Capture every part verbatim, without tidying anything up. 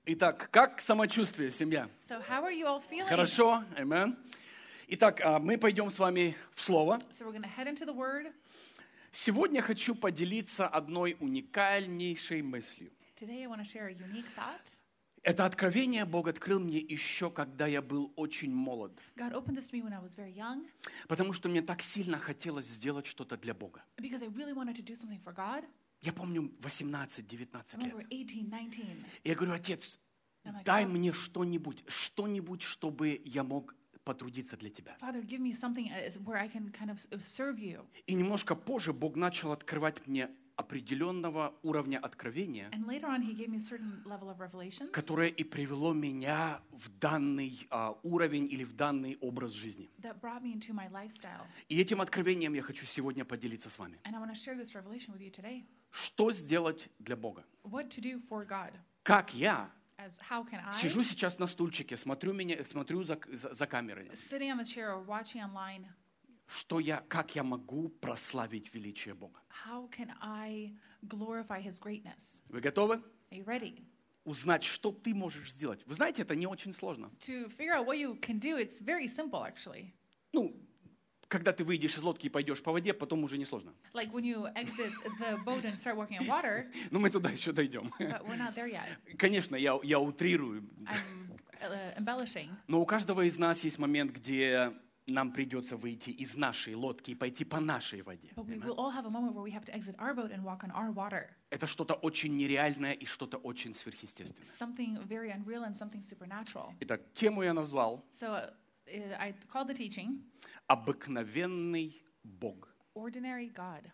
Итак, как самочувствие, семья? So how are you all feeling? Хорошо, amen. Итак, а, мы пойдем с вами в Слово. So we're going to head into the Word. Сегодня хочу поделиться одной уникальнейшей мыслью. Today I want to share a unique thought. Это откровение Бог открыл мне еще, когда я был очень молод. God opened this to me when I was very young Потому что мне так сильно хотелось сделать что-то для Бога. because I really wanted to do something for God. Я помню I восемнадцать-девятнадцать лет. remember eighteen, nineteen. Я говорю: Отец, I'm like, дай "Oh, мне что-нибудь, что-нибудь, чтобы я мог потрудиться для Тебя. Father, give me something as- where I can kind of serve you. И немножко позже Бог начал открывать мне определенного уровня откровения, And later on, He gave me a certain level of revelation которое и привело меня в данный а, уровень или в данный образ жизни. that brought me into my lifestyle. И этим откровением я хочу сегодня поделиться с вами. And I want to share this revelation with you today. Что сделать для Бога? What to do for God? Как я As how can I, сижу сейчас на стульчике, смотрю, меня, смотрю за, за, за камерой, sitting on the chair or watching online, что я, как я могу прославить величие Бога? how can I glorify His greatness? Вы готовы Are you ready? узнать, что ты можешь сделать? Вы знаете, это не очень сложно. To figure out what you can do, it's very simple actually. Ну, когда ты выйдешь из лодки и пойдешь по воде, потом уже не сложно. Like when you exit the boat and start walking on water, Но мы туда еще дойдем. but we're not there yet. Конечно, я, я утрирую. I'm uh, embellishing. Но у каждого из нас есть момент, где нам придется выйти из нашей лодки и пойти по нашей воде. But we will all have a moment where we have to exit our boat and walk on our water. Это что-то очень нереальное и что-то очень сверхъестественное. Something very unreal and something supernatural. Итак, тему я назвал So uh, I called the teaching «Обыкновенный Бог». Ordinary God.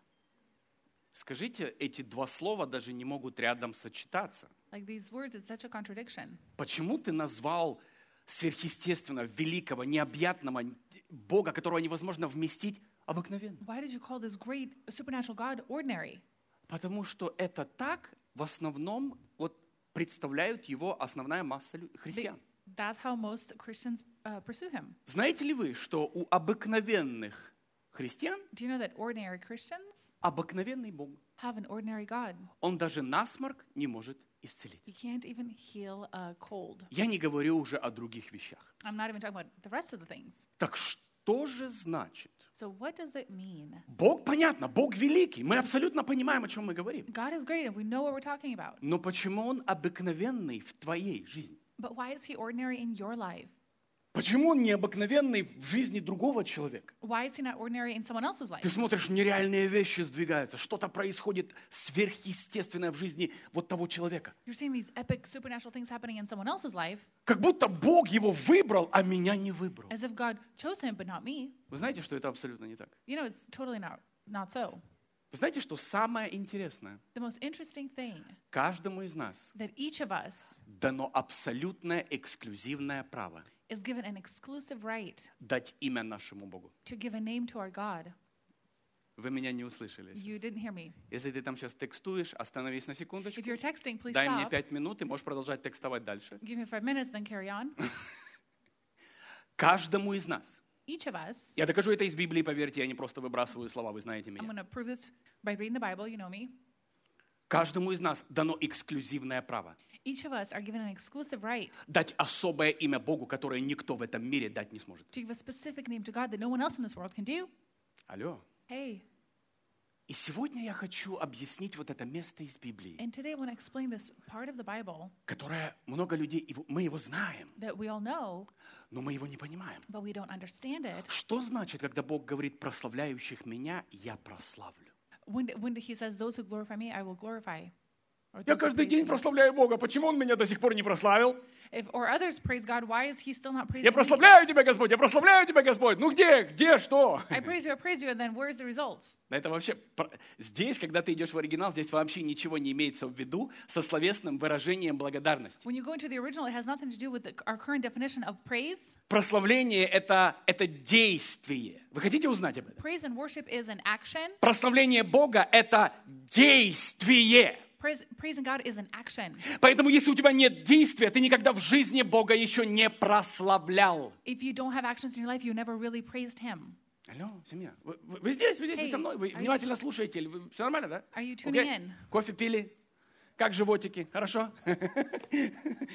Скажите, эти два слова даже не могут рядом сочетаться. Like these words, it's such a contradiction. Почему ты назвал сверхъестественного, великого, необъятного Бога, которого невозможно вместить, обыкновенным? Why did you call this great supernatural God ordinary? Потому что это так в основном вот представляют его основная масса лю- христиан. That's how most Christians uh, pursue Him. Знаете ли вы, что у обыкновенных христиан Do you know that ordinary Christians обыкновенный Бог? have an ordinary God? Он даже насморк не может исцелить. He can't even heal a cold. Я не говорю уже о других вещах. I'm not even talking about the rest of the things. Так что же значит? So what does it mean? Бог, понятно, Бог великий. Мы абсолютно понимаем, о чем мы говорим. God is great and we know what we're talking about. Но почему Он обыкновенный в твоей жизни? But why is He ordinary in your life? Почему Он необыкновенный в жизни другого человека? Why is He not ordinary in someone else's life? Ты смотришь, нереальные вещи сдвигаются, что-то происходит сверхъестественное в жизни вот того человека. You're seeing these epic supernatural things happening in someone else's life Как будто Бог его выбрал, а меня не выбрал. as if God chose him but not me. Вы знаете, что это абсолютно не так? You know, it's totally not, not so. Вы знаете, что самое интересное? The most interesting thing Каждому из нас that each of us дано абсолютное эксклюзивное право is given an exclusive right дать имя нашему Богу. to give a name to our God. Вы меня не услышали. You didn't hear me. Если ты там сейчас текстуешь, остановись на секундочку. If you're texting, please Дай мне stop. пять минут, и можешь продолжать текстовать дальше. Give me five minutes, then carry on. Каждому из нас. Each of us, Я докажу это из Библии, поверьте, я не просто выбрасываю слова, вы знаете I'm меня. going to prove this by reading the Bible, you know me. Каждому из нас дано эксклюзивное право Each of us are given an exclusive right дать особое имя Богу, которое никто в этом мире дать не сможет. to give a specific name to God that no one else in this world can do. Алло. Hey, И сегодня я хочу объяснить вот это место из Библии, and today I want to explain this part of the Bible которое много людей, его- мы его знаем, that we all know, но мы его не понимаем. but we don't understand it. Что значит, когда Бог говорит, прославляющих меня, я прославлю? When, when He says, those who glorify me, I will glorify. Or Я those who каждый praise день me. прославляю Бога, почему Он меня до сих пор не прославил? If, or others praise God, why is He still not praising Я me? прославляю Тебя, Господь, я прославляю Тебя, Господь. Ну где, где, что? I praise you, I praise you, and then where's the results? Да это вообще, про- здесь, когда ты идешь в оригинал, здесь вообще ничего не имеется в виду со словесным выражением благодарности. When you go into the original, it has nothing to do with the, our current definition of praise. Прославление это, — это действие. Вы хотите узнать об этом? Praise and worship is an action. Прославление Бога — это действие. Praise, praising God is an action. Поэтому, если у тебя нет действия, ты никогда в жизни Бога еще не прославлял. If you don't have actions in your life, you never really praised Him. Алло, семья, вы, вы- вы здесь, вы здесь, вы Hey, со мной, вы are you- внимательно слушаете, или вы- все нормально, да? Are you tuning Окей? in? Кофе пили? Как животики? Хорошо?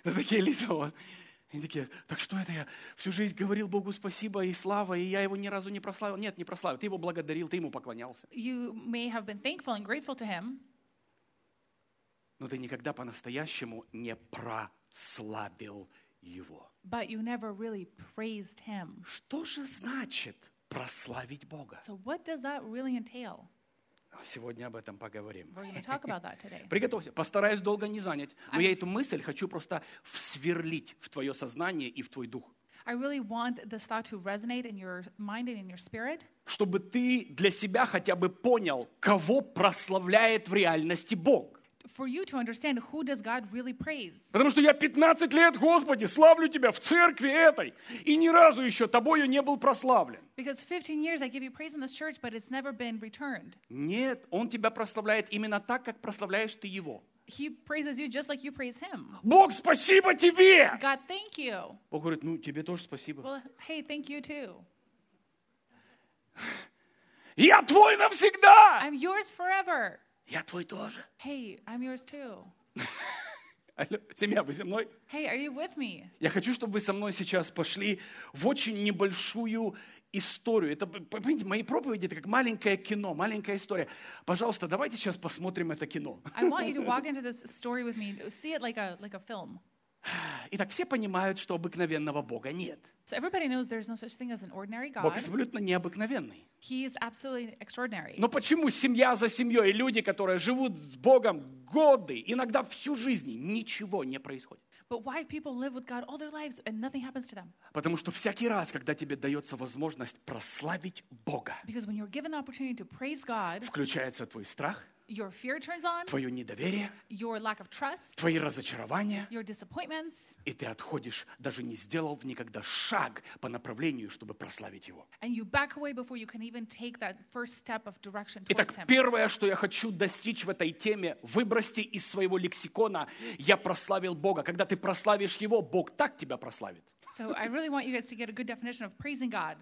Да такие лица у вас. Они такие, так что это я всю жизнь говорил Богу спасибо и слава, и я его ни разу не прославил. Нет, не прославил. Ты его благодарил, ты ему поклонялся. You may have been thankful and grateful to him, Но ты никогда по-настоящему не прославил его. but you never really praised him. Что же значит прославить Бога? So what does that really entail? Сегодня об этом поговорим. We're going to talk about that today. Приготовься. Постараюсь долго не занять, но я эту мысль хочу просто сверлить в твое сознание и в твой дух. I really want this thought to resonate in your mind and in your spirit, Чтобы ты для себя хотя бы понял, кого прославляет в реальности Бог. for you to understand who does God really praise. Потому что я пятнадцать лет, Господи, славлю Тебя в церкви этой, и ни разу еще Тобою не был прославлен. Because fifteen years I give you praise in this church, but it's never been returned. Нет, Он тебя прославляет именно так, как прославляешь ты Его. He praises you just like you praise him. Бог, спасибо Тебе! God, thank you. Бог говорит, ну, тебе тоже спасибо. Well, hey, thank you too. Я Твой навсегда! I'm yours forever. Я Твой тоже. Hey, I'm yours too. Алло, семья, вы со мной? Hey, are you with me? Я хочу, чтобы вы со мной сейчас пошли в очень небольшую историю. Это, понимаете, мои проповеди — это как маленькое кино, маленькая история. Пожалуйста, давайте сейчас посмотрим это кино. I want you to walk into this story with me. See it like a like a film. Итак, все понимают, что обыкновенного Бога нет. So everybody knows there's no such thing as an ordinary Бог God. абсолютно необыкновенный. He is absolutely extraordinary. Но почему семья за семьей, люди, которые живут с Богом годы, иногда всю жизнь, ничего не происходит? But why people live with God all their lives and nothing happens to them? Потому что всякий раз, когда тебе дается возможность прославить Бога, Because when you're given the opportunity to praise God, включается твой страх, your fear turns on, твое недоверие, your lack of trust, твои разочарования, your disappointments, и ты отходишь, даже не сделав никогда шаг по направлению, чтобы прославить Его. and you back away before you can even take that first step of direction towards Итак, Him. первое, что я хочу достичь в этой теме, выбросьте из своего лексикона «я прославил Бога». Когда ты прославишь Его, Бог так тебя прославит. So I really want you guys to get a good definition of praising God.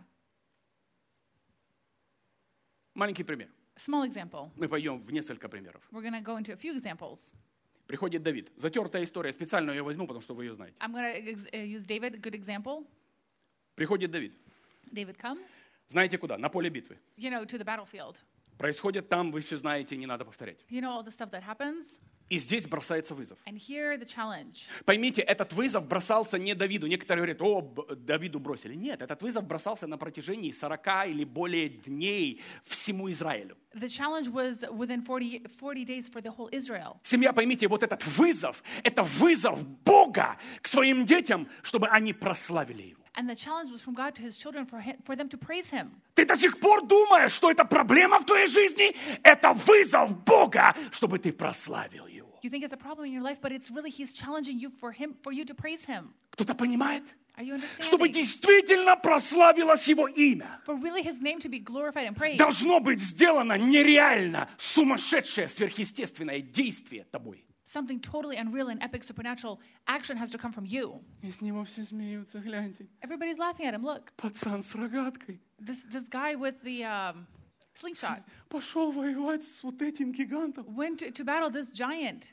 Маленький пример. Small example. Мы пойдем в несколько примеров. We're going to go into a few examples. Приходит Давид. Затертая история. Специально ее возьму, потому что вы ее знаете. I'm going to ex- uh, use David, a good example. Приходит Давид. David comes, Знаете куда? На поле битвы. you know, to the battlefield. Происходит там, вы все знаете, не надо повторять. You know all the stuff that happens, И здесь бросается вызов. and here the challenge. Поймите, этот вызов бросался не Давиду. Некоторые говорят, о, Б- Давиду бросили. Нет, этот вызов бросался на протяжении сорока или более дней всему Израилю. The challenge was within forty, forty days for the whole Israel. Семья, поймите, вот этот вызов, это вызов Бога к своим детям, чтобы они прославили Его. And the challenge was from God to his children for, him, for them to praise him. Ты до сих пор думаешь, что это проблема в твоей жизни? Это вызов Бога, чтобы ты прославил Его. You think it's a problem in your life, but it's really he's challenging you for him, for you to praise him. Кто-то понимает? Are you Чтобы understanding? действительно прославилось Его имя, For really his name to be glorified and praised, должно быть сделано нереально сумасшедшее сверхъестественное действие тобой. something totally unreal and epic supernatural action has to come from you. И с него все смеются, гляньте. Everybody's laughing at him. Look, Пацан с рогаткой this this guy with the um, slingshot пошел воевать с вот этим гигантом. went to, to battle this giant.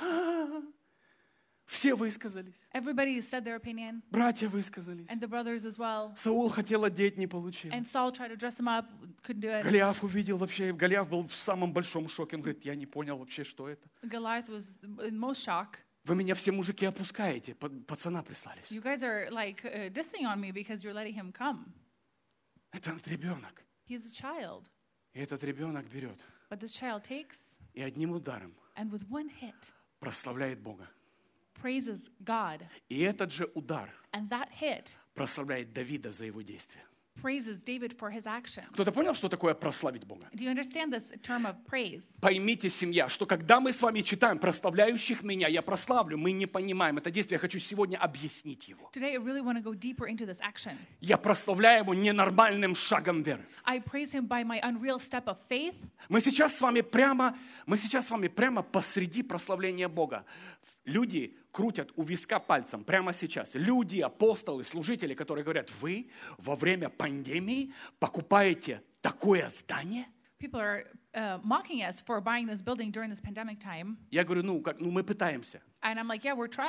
Все высказались. Everybody said their opinion, Братья высказались. and the brothers as well. Саул хотел одеть, не получил. And Saul tried to dress him up, couldn't do it. Голиаф увидел вообще, Голиаф был в самом большом шоке. Он говорит, я не понял вообще, что это. Goliath was in most shock. Вы меня все мужики опускаете, па- пацана прислали. You guys are like uh, dissing on me because you're letting him come. Это ребенок. He's a child, И этот ребенок берет but this child takes и одним ударом and with one hit прославляет Бога. praises God, И этот же удар and that hit прославляет Давида за его действия. praises David for his action. Кто-то понял, что такое прославить Бога? Do you understand this term of praise? Поймите, семья, что когда мы с вами читаем «прославляющих меня, я прославлю», мы не понимаем это действие. Я хочу сегодня объяснить его. Today I really want to go deeper into this action. Я прославляю его ненормальным шагом веры. I praise him by my unreal step of faith. Мы сейчас с вами прямо, мы сейчас с вами прямо посреди прославления Бога. Люди крутят у виска пальцем прямо сейчас. Люди, апостолы, служители, которые говорят, вы во время пандемии покупаете такое здание? People are uh, mocking us for buying this building during this pandemic time. Я говорю, ну, как, ну мы пытаемся. And I'm like, yeah, we're trying.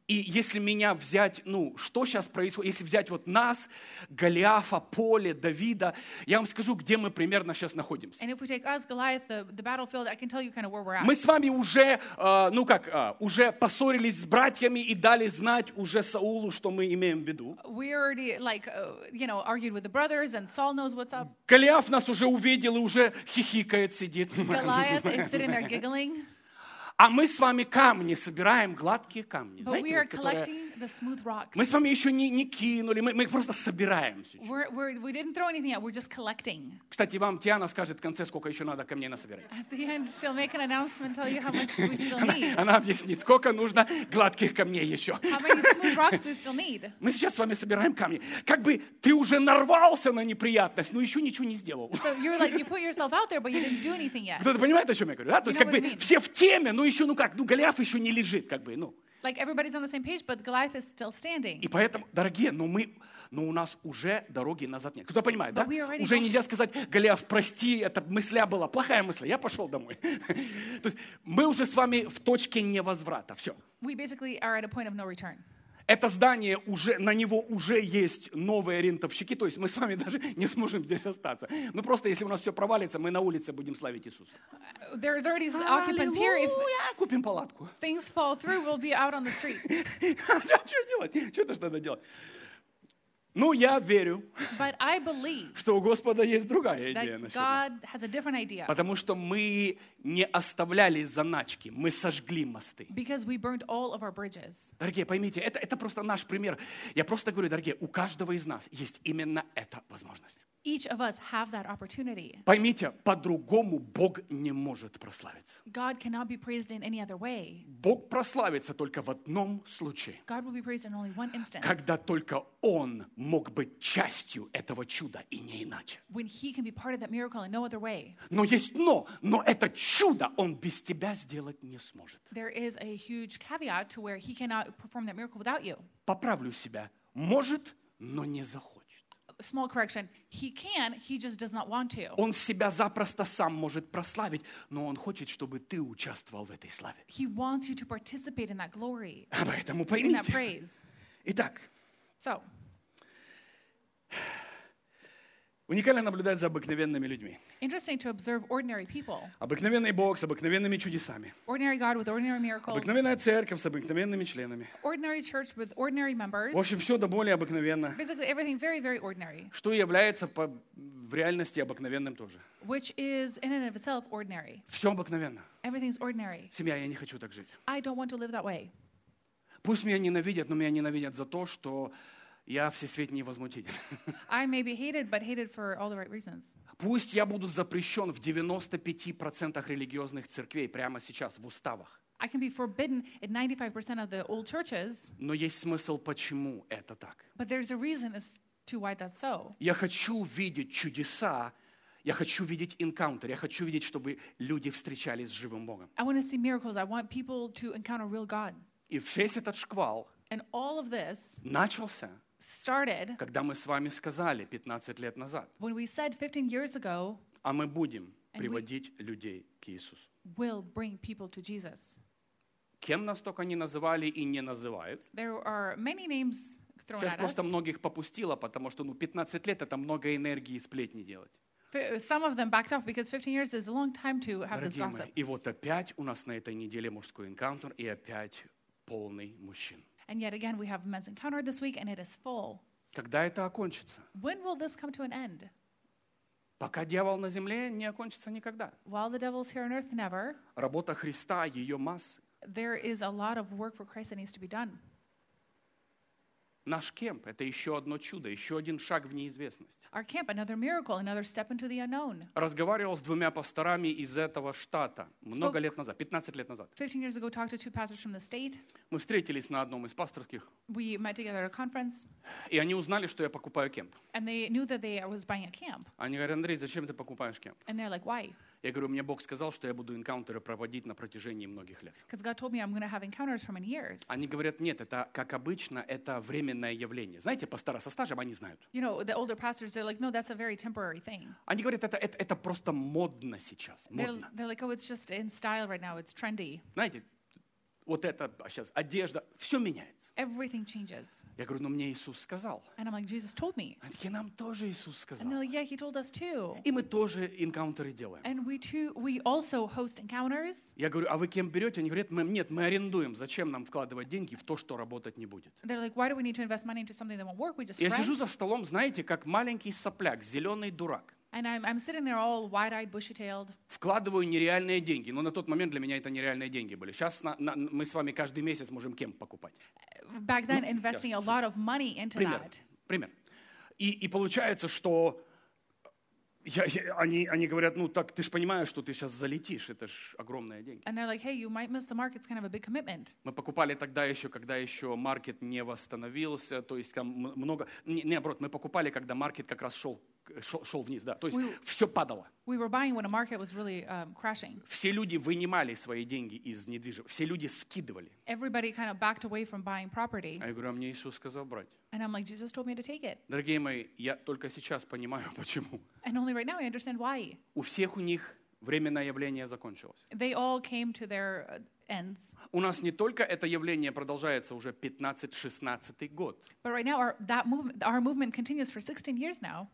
И если меня взять, ну, что сейчас происходит, если взять вот нас, Голиафа, Поле, Давида, я вам скажу, где мы примерно сейчас находимся. And if we take us, Goliath, the, the battlefield, I can tell you kind of where we're at. Мы с вами уже, э, ну как, э, уже поссорились с братьями и дали знать уже Саулу, что мы имеем в виду. We already, like, uh, you know, argued with the brothers, and Saul knows what's up. Голиаф нас уже увидел и уже хихикает, сидит. Goliath is sitting there giggling. А мы с вами камни собираем, гладкие камни. But we Знаете, are вот, которые... collecting the smooth rocks. Мы с вами еще не, не кинули, мы, мы их просто собираем сейчас. We're, we're, we didn't throw anything out. We're just collecting. Кстати, вам Тиана скажет в конце, сколько еще надо камней насобирать. At the end, she'll make an announcement, tell you how much we still Она, need. она объяснит, сколько нужно гладких камней еще. How many smooth rocks we still need. Мы сейчас с вами собираем камни. Как бы ты уже нарвался на неприятность, но еще ничего не сделал. So you're like, you put yourself out there, but you didn't do anything yet. Кто-то понимает, о чем я говорю? Да? То есть You know как бы what I mean. все в теме, но еще, ну как, ну Голиаф еще не лежит, как бы, ну. Like everybody's on the same page, but Goliath is still standing. И поэтому, дорогие, но мы, но у нас уже дороги назад нет. Кто-то понимает, да? But we already Уже gone. нельзя сказать, Голиаф, прости, это мысля была, плохая мысль, я пошел домой. То есть мы уже с вами в точке невозврата, все. We basically are at a point of no return. Это здание уже, на него уже есть новые рентовщики, то есть мы с вами даже не сможем здесь остаться. Мы просто, если у нас все провалится, мы на улице будем славить Иисуса. There's already occupants here. If Аллилуйя, купим палатку. things fall through, we'll be out on the street. Что делать? Что-то ж надо делать. Ну, я верю, But I believe что у Господа есть другая идея that насчет нас. God has a different idea. Потому что мы не оставляли заначки, мы сожгли мосты. Because we burned all of our bridges. Дорогие, поймите, это, это просто наш пример. Я просто говорю, дорогие, у каждого из нас есть именно эта возможность. Each of us have that opportunity. Поймите, по-другому Бог не может прославиться. God cannot be praised in any other way. Бог прославится только в одном случае, God will be praised in only one instance. когда только Он мог быть частью этого чуда и не иначе. When he can be part of that miracle in no other way. Но есть но, но это чудо Он без тебя сделать не сможет. There is a huge caveat to where he cannot perform that miracle without you. Поправлю себя. Может, но не захочет. Small correction. He can, he just does not want to. Он себя запросто сам может прославить, но Он хочет, чтобы ты участвовал в этой славе. He wants you to participate in that glory, А поэтому in that поймите. praise. Итак, So, уникально наблюдать за обыкновенными людьми. interesting to observe ordinary people. Обыкновенный Бог с обыкновенными чудесами. Ordinary God with ordinary miracles. Обыкновенная церковь с обыкновенными членами. Ordinary church with ordinary members. В общем, все до более обыкновенно. Basically everything very, very ordinary, Что является по, в реальности обыкновенным тоже. which is in and of itself ordinary. Все обыкновенно. Everything's ordinary. Семья, я не хочу так жить. I don't want to live that way. Пусть меня ненавидят, но меня ненавидят за то, что я всесветний возмутитель. I may be hated, but hated for all the right reasons. Пусть я буду запрещен в девяноста пяти процентах религиозных церквей прямо сейчас в уставах. I can be forbidden in ninety-five percent of the old churches, Но есть смысл, почему это так. but there's a reason as to why that's so. Я хочу видеть чудеса, я хочу видеть энкаунтер, я хочу видеть, чтобы люди встречались с живым Богом. I want to see miracles. I want people to encounter real God. И весь этот шквал And all of this начался, started когда мы с вами сказали пятнадцать лет назад, when we said fifteen years ago, а мы будем we- приводить людей к Иисусу. we'll bring people to Jesus. Кем нас только не называли и не называют. There are many names thrown Сейчас at us. просто многих попустило, потому что ну, пятнадцать лет это много энергии и сплетни делать. F- Some of them backed off because fifteen years is a long time to have this Дорогие мои, gossip. и вот опять у нас на этой неделе мужской энкаунтер, и опять полный мужчин. And yet again, we have men's encounter this week, and it is full. Когда это окончится? When will this come to an end? Пока дьявол на земле, не окончится никогда. While the devil's here on earth, never. Работа Христа, ее массы. There is a lot of work for Christ that needs to be done. Наш кемп – это еще одно чудо, еще один шаг в неизвестность. Our camp, another miracle, another step into the unknown. Разговаривал с двумя пасторами из этого штата много Spoke- лет назад, пятнадцать лет назад. Fifteen years ago, talked to two pastors from the state. Мы встретились на одном из пасторских, We met together at a conference, и они узнали, что я покупаю кемп. and they knew that they I was buying a camp. Они говорят: Андрей, зачем ты покупаешь кемп? And they're like, why? Я говорю: мне Бог сказал, что я буду энкаунтеры проводить на протяжении многих лет. Because God told me I'm going to have encounters for many years. Они говорят: нет, это, как обычно, это временное явление. Знаете, пастора со стажем, они знают. You know, the older pastors, they're like, no, that's a very temporary thing. Они говорят, это, это, это просто модно сейчас, They're, модно. they're like, oh, it's just in style right now. It's trendy. Знаете, вот это сейчас одежда, все меняется. Everything changes. Я говорю, ну мне Иисус сказал. And I'm like, Jesus told me. Они такие, нам тоже Иисус And сказал. they're like, yeah, he told us too. И мы тоже энкаунтеры делаем. And we too, we also host encounters. Я говорю, а вы кем берете? Они говорят, мы, нет, мы арендуем. Зачем нам вкладывать деньги в то, что работать не будет? They're like, why do we need to invest money into something that won't work? We just Я rent. сижу за столом, знаете, как маленький сопляк, зеленый дурак. And I'm, I'm sitting there all wide-eyed, bushy-tailed. Вкладываю нереальные деньги. Но на тот момент для меня это нереальные деньги были. Сейчас на, на, мы с вами каждый месяц можем кемп покупать. Back then, investing a lot of money into Пример. that. Пример. И, и получается, что я, я, они, они говорят, ну так ты же понимаешь, что ты сейчас залетишь. Это же огромные деньги. And they're like, hey, you might miss the market. It's kind of a big commitment. Мы покупали тогда еще, когда еще маркет не восстановился. То есть там много... Не, не, наоборот, мы покупали, когда маркет как раз шел, шел, шел вниз. Да. То есть We- все падало. We were buying when a market was really um, crashing. Все люди вынимали свои деньги из недвижимости. Все люди скидывали. Everybody kind of backed away from buying property. А я говорю, а мне Иисус сказал брать. And I'm like, Jesus told me to take it. Дорогие мои, я только сейчас понимаю, почему. And only right now I understand why. У всех у них временное явление закончилось. They all came to their uh, ends. У нас не только это явление продолжается уже пятнадцатый-шестнадцатый год. But right now, our, that movement, our movement continues for sixteen years now.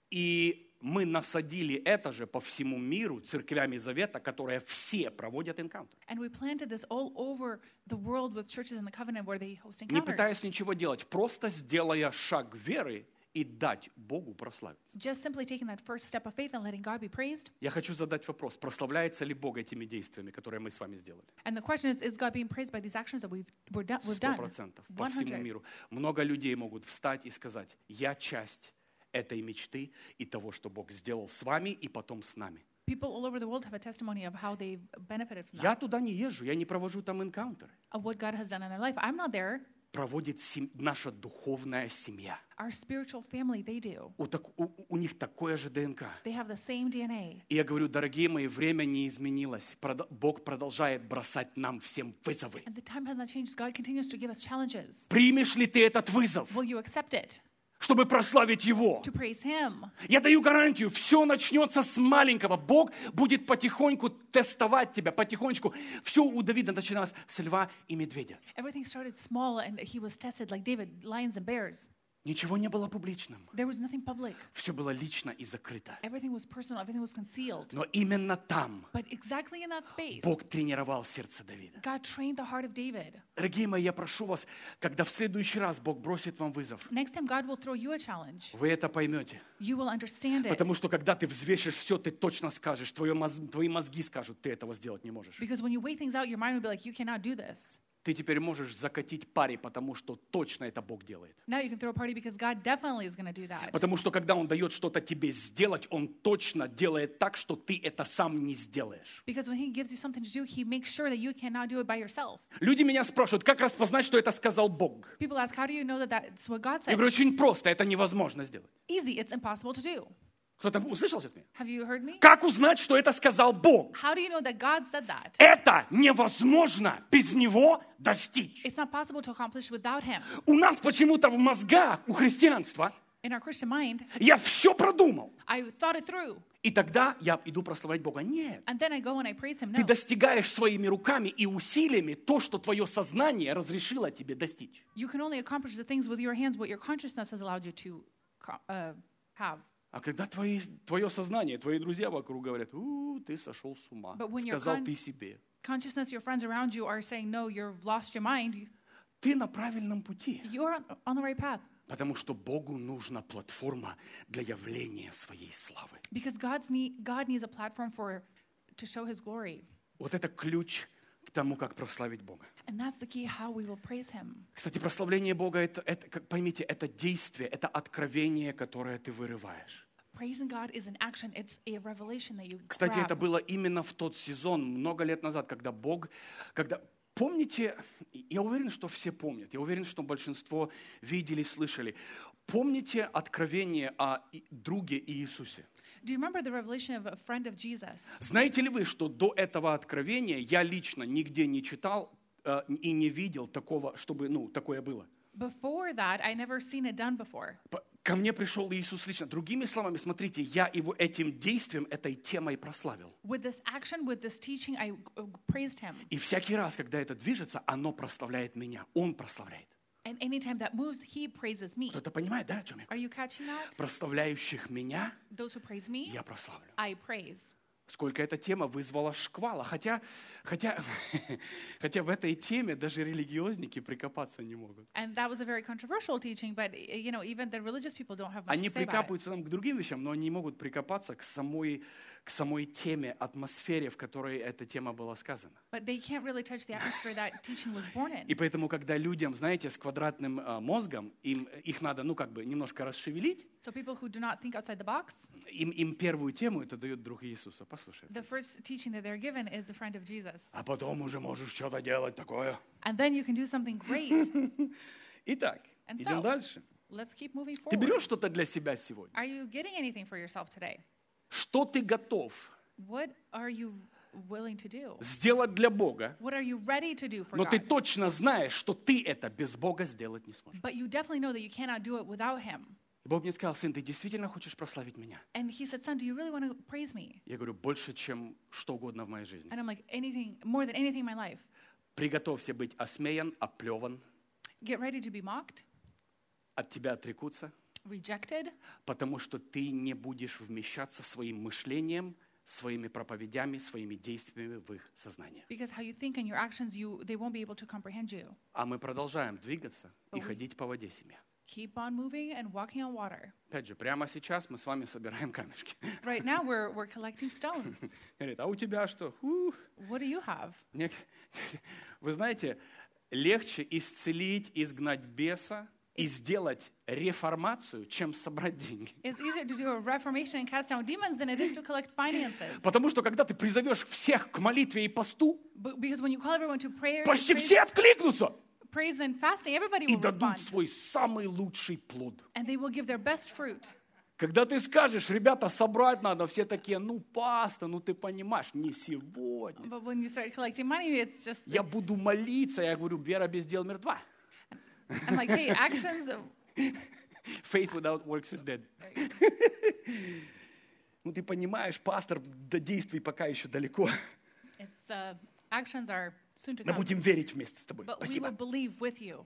И мы насадили это же по всему миру церквями Завета, которые все проводят энкаунтер. And we planted this all over the world with churches in the covenant where they host Не encounters. пытаясь ничего делать, просто сделая шаг веры и дать Богу прославиться. Just simply taking that first step of faith and letting God be praised. Я хочу задать вопрос, прославляется ли Бог этими действиями, которые мы с вами сделали? And the question is, is God being praised by these actions that we've, we're do, we've Сто done? процентов по one всему hundred. миру. Много людей могут встать и сказать, я часть этой мечты и того, что Бог сделал с вами и потом с нами. People all over the world have a testimony of how they've benefited from Я that, туда не езжу, я не провожу там энкаунтеры. of what God has done in their life. I'm not there. Проводит сем- наша духовная семья. Our spiritual family, they do. У, так- у- у них такое же ДНК. They have the same D N A. И я говорю, дорогие мои, время не изменилось. Прод- Бог продолжает бросать нам всем вызовы. And the time has not changed. God continues to give us challenges. Примешь ли ты этот вызов, Will you accept it? чтобы прославить Его? To praise Him. Я даю гарантию, все начнется с маленького. Бог будет потихоньку тестовать тебя, потихонечку. Все у Давида начиналось с льва и медведя. Everything started small and he was tested like David, lions and bears. Ничего не было публичным. There was nothing public. Все было лично и закрыто. Everything was personal. Everything was concealed. Но именно там But exactly in that space, Бог тренировал сердце Давида. God trained the heart of David. Дорогие мои, я прошу вас, когда в следующий раз Бог бросит вам вызов, Next time, God will throw you a challenge. вы это поймете. You will understand it. Потому что когда ты взвешишь все, ты точно скажешь, твое моз- твои мозги скажут, ты этого сделать не можешь. Because when you weigh things out, your mind will be like, you cannot do this. Ты теперь можешь закатить пари, потому что точно это Бог делает. Now you can throw a party because God definitely is going to do that. Потому что когда Он дает что-то тебе сделать, Он точно делает так, что ты это сам не сделаешь. Because when He gives you something to do, He makes sure that you cannot do it by yourself. Люди меня спрашивают, как распознать, что это сказал Бог? People ask, how do you know that that's what God Я said? говорю, очень просто, это невозможно сделать. Easy, it's impossible to do. Кто-то услышал сейчас меня? Have you heard me? Как узнать, что это сказал Бог? How do you know that God said that? Это невозможно без Него достичь. It's not possible to accomplish without Him. У нас почему-то в мозгах, у христианства, In our Christian mind, я все продумал. I thought it through. И тогда я иду прославлять Бога. Нет. And then I go and I praise Him. Ты No. достигаешь своими руками и усилиями то, что твое сознание разрешило тебе достичь. You can only accomplish the things with your hands what your consciousness has allowed you to co- uh, have. А когда твои, твое сознание, твои друзья вокруг говорят, у, ты сошел с ума, But when your сказал con- ты себе. Consciousness, your friends around you are saying, no, you've lost your mind. You- Ты на правильном пути. You're on, on the right path. Потому что Богу нужна платформа для явления своей славы. Because God's need, God needs a platform for to show His glory. Вот это ключ к тому, как прославить Бога. And that's the key how we will praise Him. Кстати, прославление Бога, это, это, как поймите, это действие, это откровение, которое ты вырываешь. Praising God is an action. It's a revelation that you Кстати, это grab. было именно в тот сезон, много лет назад, когда Бог, когда, помните, я уверен, что все помнят, я уверен, что большинство видели, слышали. Помните откровение о и- друге Иисусе? Do you remember the revelation of a friend of Jesus? Знаете ли вы, что до этого откровения я лично нигде не читал э, и не видел такого, чтобы, ну, такое было? Before that, I never seen it done before. П- ко мне пришел Иисус лично. Другими словами, смотрите, я его этим действием, этой темой прославил. With this action, with this teaching, I uh, praised him. И всякий раз, когда это движется, оно прославляет меня. Он прославляет. And anytime that moves, he praises me. Кто-то понимает, да, о чем я Are говорю? you catching that? Прославляющих меня Those who praise me, я прославлю. I praise. Сколько эта тема вызвала шквала. Хотя, хотя, хотя в этой теме даже религиозники прикопаться не могут. And that was a very controversial teaching, but you know, even the religious people don't have much Они to say about it. прикапываются там к другим вещам, но они не могут прикопаться к самой, к самой теме, атмосфере, в которой эта тема была сказана. But they can't really touch the atmosphere that teaching was born in. И поэтому, когда людям, знаете, с квадратным а, мозгом, им, их надо, ну, как бы немножко расшевелить, So people who do not think outside the box, им, им первую тему это дает друг Иисуса. Послушай. the first teaching that they're given is a friend of Jesus. А потом уже можешь что-то делать такое. And then you can do something great. Итак, And идем so, дальше. let's keep moving Ты forward. берешь что-то для себя сегодня? Are you getting anything for yourself today? Что ты готов What are you willing to do? сделать для Бога, What are you ready to do for но ты God? точно знаешь, что ты это без Бога сделать не сможешь. But you definitely know that you cannot do it without Him. И Бог мне сказал: сын, ты действительно хочешь прославить меня? And He said, son, do you really want to praise me? Я говорю: больше, чем что угодно в моей жизни. And I'm like, anything, more than anything in my life. Приготовься быть осмеян, оплеван, Get ready to be mocked, от тебя отрекутся, rejected, потому что ты не будешь вмещаться своим мышлением, своими проповедями, своими действиями в их сознание. because how you think and your actions, you they won't be able to comprehend you. А мы продолжаем двигаться и Ой. ходить по воде семья. Keep on moving and walking on water. Опять же, прямо сейчас мы с вами собираем камешки. Right now, we're we're collecting stones. Говорит: а у тебя что? Ух. What do you have? Мне- Вы знаете, легче исцелить, изгнать беса и сделать реформацию, чем собрать деньги. It's easier to do a reformation and cast down demons than it is to collect finances. Потому что когда ты призовешь всех к молитве и посту, But because when you call everyone to prayer, and почти praise, все откликнутся praise and fasting, everybody и will дадут respond, свой самый лучший плод. and they will give their best fruit. Когда ты скажешь: ребята, собрать надо, все такие: ну, паста, ну ты понимаешь, не сегодня. But when you start collecting money, it's just Я it's- буду молиться, я говорю: вера без дел мертва. I'm like, hey, actions. Faith without works is dead. Ну ты понимаешь, пастор, до действий пока еще далеко. It's uh, actions are soon to Мы come. будем верить вместе с тобой. But we will Спасибо. believe with you.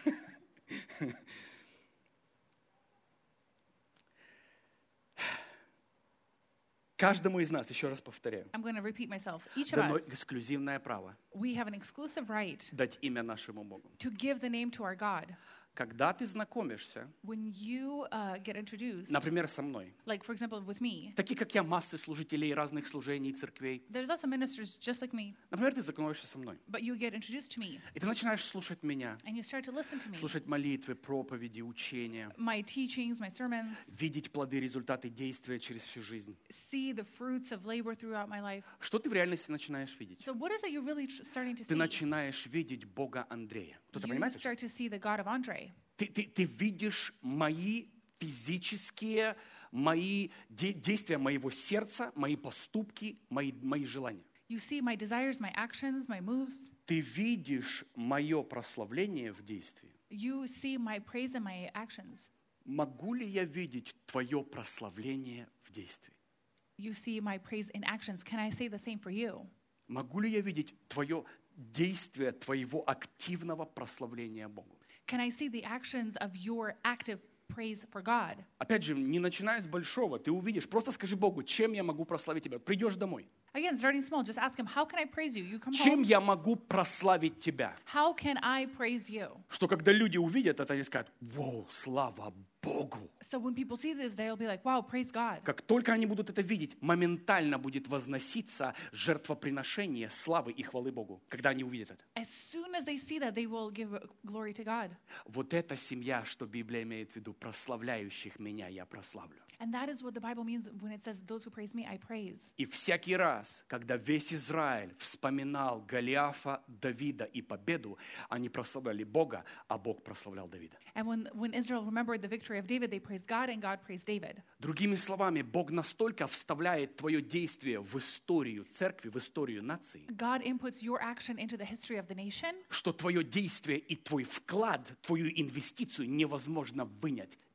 Каждому из нас, еще раз повторяю, I'm going to repeat myself. Each of дано us, эксклюзивное право we have an exclusive right дать имя нашему Богу. to give the name to our God. Когда ты знакомишься, When you uh, get introduced, например, со мной, like for example with me, такие как я, массы служителей разных служений, церквей, there's lots of ministers just like me, например, ты знакомишься со мной, but you get introduced to me и ты начинаешь слушать меня, and you start to listen to me, слушать молитвы, проповеди, учения, my teachings, my sermons, видеть плоды, результаты действия через всю жизнь. see the fruits of labor throughout my life. Что ты в реальности начинаешь видеть? So what is it you're really tr- starting to Ты see? начинаешь видеть Бога Андрея. Кто-то You понимает? это? start to see the God of Andre. Ты, ты, ты видишь мои физические, мои де- действия моего сердца, мои поступки, мои, мои желания. You see my desires, my actions, my moves. Ты видишь мое прославление в действии. You see my praise and my actions. Могу ли я видеть твое прославление в действии? You see my praise in actions. Can I say the same for you? Могу ли я видеть твое действие, твоего активного прославления Богу? Can I see the actions of your active praise for God? Опять же, не начиная с большого, ты увидишь, просто скажи Богу: чем я могу прославить Тебя? Придешь домой. Again, starting small, just ask him, how can I praise you? You come Чем home. я могу прославить Тебя? How can I praise you? Что когда люди увидят это, они скажут: вау, слава Богу. So when people see this, they'll be like, wow, praise God. Как только они будут это видеть, моментально будет возноситься жертвоприношение славы и хвалы Богу, когда они увидят это. As soon as they see that, they will give glory to God. Вот эта семья, что Библия имеет в виду, прославляющих меня я прославлю. And that is what the Bible means when it says, those who praise me, I praise. И всякий раз, когда весь Израиль вспоминал Голиафа, Давида и победу, они прославляли Бога, а Бог прославлял Давида. And when, when Israel remembered the victory of David, they praised God and God praised David. Другими словами, Бог настолько вставляет твое действие в историю церкви, в историю нации, God inputs your action into the history of the nation, что твое действие и твой вклад, твою инвестицию невозможно вынять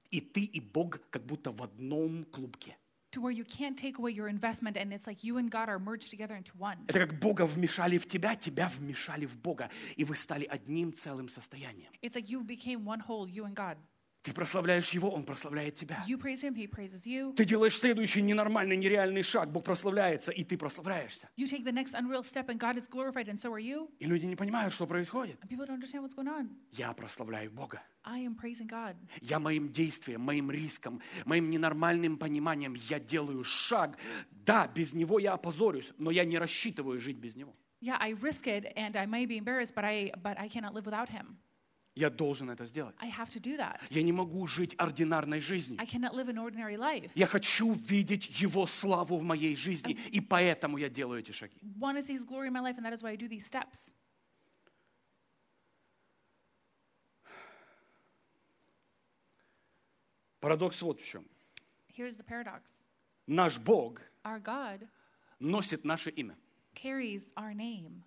И ты, и Бог как будто в одном клубке. To where you can't take away your investment and it's like you and God are merged together into one. Это как Бога вмешали в тебя, тебя вмешали в Бога, и вы стали одним целым состоянием. It's like you became one whole, you and God. Ты прославляешь Его, Он прославляет тебя. You praise Him, He praises you. Ты делаешь следующий ненормальный, нереальный шаг, Бог прославляется, и ты прославляешься. You take the next unreal step and God is glorified and so are you. И люди не понимают, что происходит. And people don't understand what's going on. Я прославляю Бога. I am praising God. Я моим действием, моим риском, моим ненормальным пониманием, я делаю шаг. Да, без Него я опозорюсь, но я не рассчитываю жить без Него. Yeah, I risk it and I may be embarrassed, but I but I cannot live without Him. Я должен это сделать. I have to do that. Я не могу жить ординарной жизнью. I cannot live an ordinary life. Я хочу видеть Его славу в моей жизни, и поэтому я делаю эти шаги. Want to see His glory in my life, and that is why I do these steps. Парадокс вот в чем. Here's the paradox. Наш Бог Our God носит наше имя. carries our name.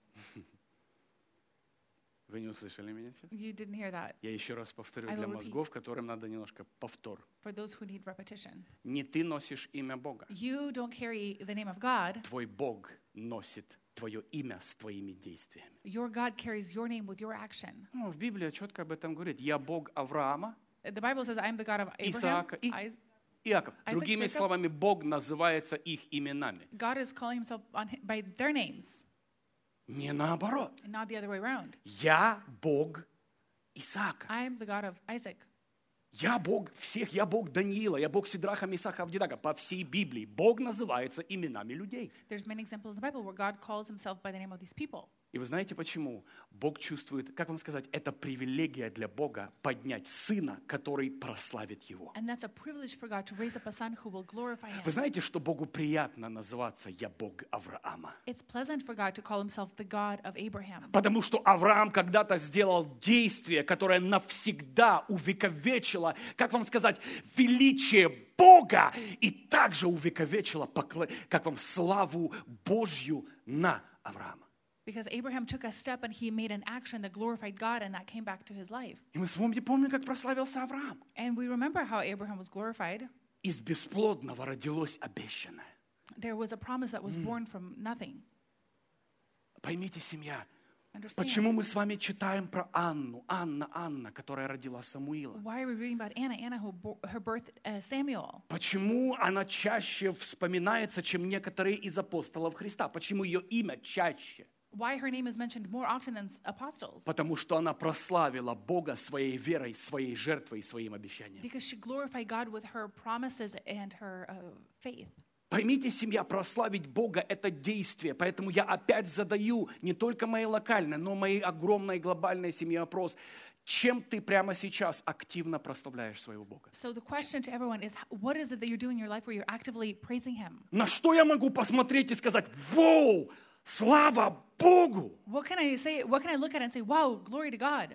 Вы не услышали меня сейчас? You didn't hear that. Я еще раз повторю I для will repeat. мозгов, которым надо немножко повтор. For those who need repetition. Не ты носишь имя Бога. You don't carry the name of God. Твой Бог носит твое имя с твоими действиями. Your God carries your name with your action. Ну, в Библии четко об этом говорит. Я Бог Авраама, The Bible says, I am the God of Abraham, Исаака и Is- Иаков. Isaac, Другими Jacob. словами, Бог называется их именами. God is calling Himself on, by their names, Не наоборот. and not the other way around. Я Бог Исаака. I am the God of Isaac. Я Бог всех, я Бог Даниила, я Бог Сидраха, Месаха, Авденаго. По всей Библии Бог называется именами людей. There's many examples in the Bible where God calls Himself by the name of these people. И вы знаете почему? Бог чувствует, как вам сказать, это привилегия для Бога поднять сына, который прославит Его. And that's a privilege for God to raise up a son who will glorify Him. Вы знаете, что Богу приятно называться «Я Бог Авраама»? It's pleasant for God to call Himself the God of Abraham. Потому что Авраам когда-то сделал действие, которое навсегда увековечило, как вам сказать, величие Бога и также увековечило, покла- как вам, славу Божью на Авраама. Because Abraham took a step and he made an action that glorified God and that came back to his life. И мы вспомните, помним, как прославился Авраам. And we remember how Abraham was glorified. Из бесплодного родилось обещанное. There was a promise that was born from nothing. Поймите, семья, Understand? почему мы с вами читаем про Анну, Анна, Анна, которая родила Самуила? Why are we reading about Anna, Anna who bore her birth uh, Samuel? Почему она чаще вспоминается, чем некоторые из апостолов Христа? Почему ее имя чаще? Why her name is mentioned more often than apostles? Потому что она прославила Бога своей верой, своей жертвой и своим обещанием. Because she glorified God with her promises and her uh, faith. Поймите, семья, прославить Бога – это действие. Поэтому я опять задаю не только моей локальной, но моей огромной глобальной семье вопрос. Чем ты прямо сейчас активно прославляешь своего Бога? So the question to everyone is, what is it that you're doing in your life where you're actively praising Him? На что я могу посмотреть и сказать: «Воу, слава Богу!» What can I say? What can I look at and say, wow, glory to God?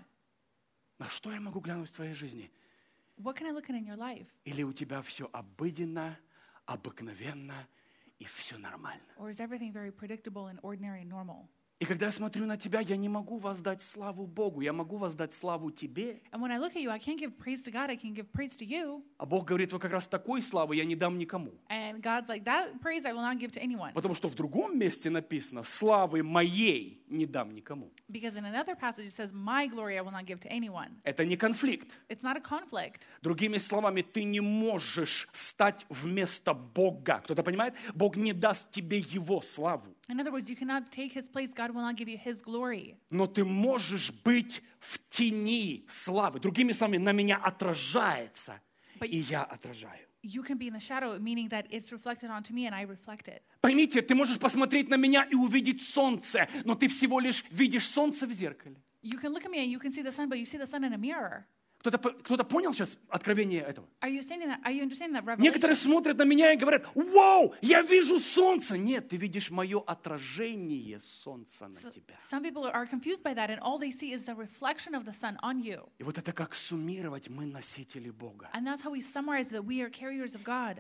На что я могу глянуть в твоей жизни? What can I look at in your life? Или у тебя все обыденно, обыкновенно и все нормально? Or is everything very predictable and ordinary and normal? И когда я смотрю на тебя, я не могу воздать славу Богу, я могу воздать славу тебе. And when I look at you, I can't give praise to God, I can give praise to you. А Бог говорит: вот как раз такой славы я не дам никому. And God's like, that praise I will not give to anyone. Потому что в другом месте написано: славы моей не дам никому. Because in another passage it says, my glory I will not give to anyone. Это не конфликт. It's not a conflict. Другими словами, ты не можешь стать вместо Бога. Кто-то понимает? Бог не даст тебе Его славу. In other words, you cannot take His place. God will not give you His glory. Но ты можешь быть в тени славы. Другими словами, на меня отражается, But- и я отражаю. You can be in the shadow, meaning that it's reflected onto me and I reflect it. Поймите, ты можешь посмотреть на меня и увидеть солнце, но ты всего лишь видишь солнце в зеркале. You can look at me and you can see the sun, but you see the sun in a mirror. Кто-то, по- кто-то понял сейчас откровение этого? Are you understanding that? Are you understanding that revelation? Некоторые смотрят на меня и говорят: «Вау, я вижу солнце». Нет, ты видишь мое отражение солнца на So- тебя. some people are confused by that, and all they see is the reflection of the sun on you. И вот это как суммировать: мы носители Бога. And that's how we summarize that we are carriers of God.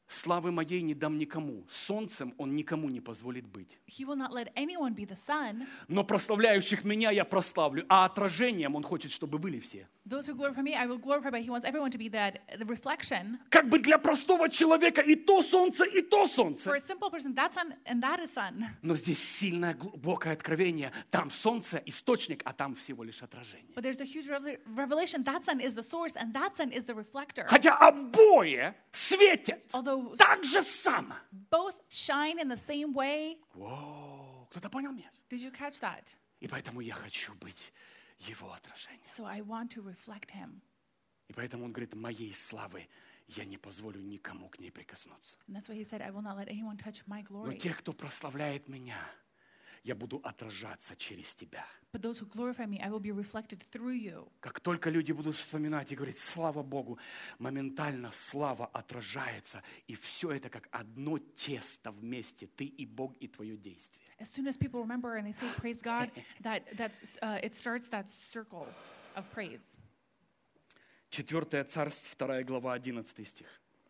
Славы моей не дам никому. Солнцем он никому не позволит быть. He will not let anyone be the sun. Но прославляющих меня я прославлю, а отражением он хочет, чтобы были все. Those who glorify me, I will glorify, but he wants everyone to be that the reflection. Как бы для простого человека и то солнце, и то солнце. For a simple person, that's sun and that is sun. Но здесь сильное глубокое откровение. Там солнце, источник, а там всего лишь отражение. But there's a huge reve- revelation. That sun is the source and that sun is the reflector. Хотя обои светят Although так же само. both shine in the same way. Воу, кто-то понял меня? Did you catch that? И поэтому я хочу быть его отражением. So I want to reflect him. И поэтому он говорит, моей славы я не позволю никому к ней прикоснуться. And that's why he said, I will not let anyone touch my Но glory. тех, кто прославляет меня, я буду отражаться через тебя. But those who glorify me, I will be reflected through you. Как только люди будут вспоминать и говорить, слава Богу, моментально слава отражается, и все это как одно тесто вместе, ты и Бог, и твое действие. As soon as people remember and they say, praise God, that, that uh, it starts that circle of praise. Четвертое царство, вторая глава, одиннадцатый стих.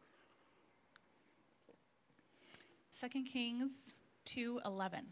Second Kings two eleven.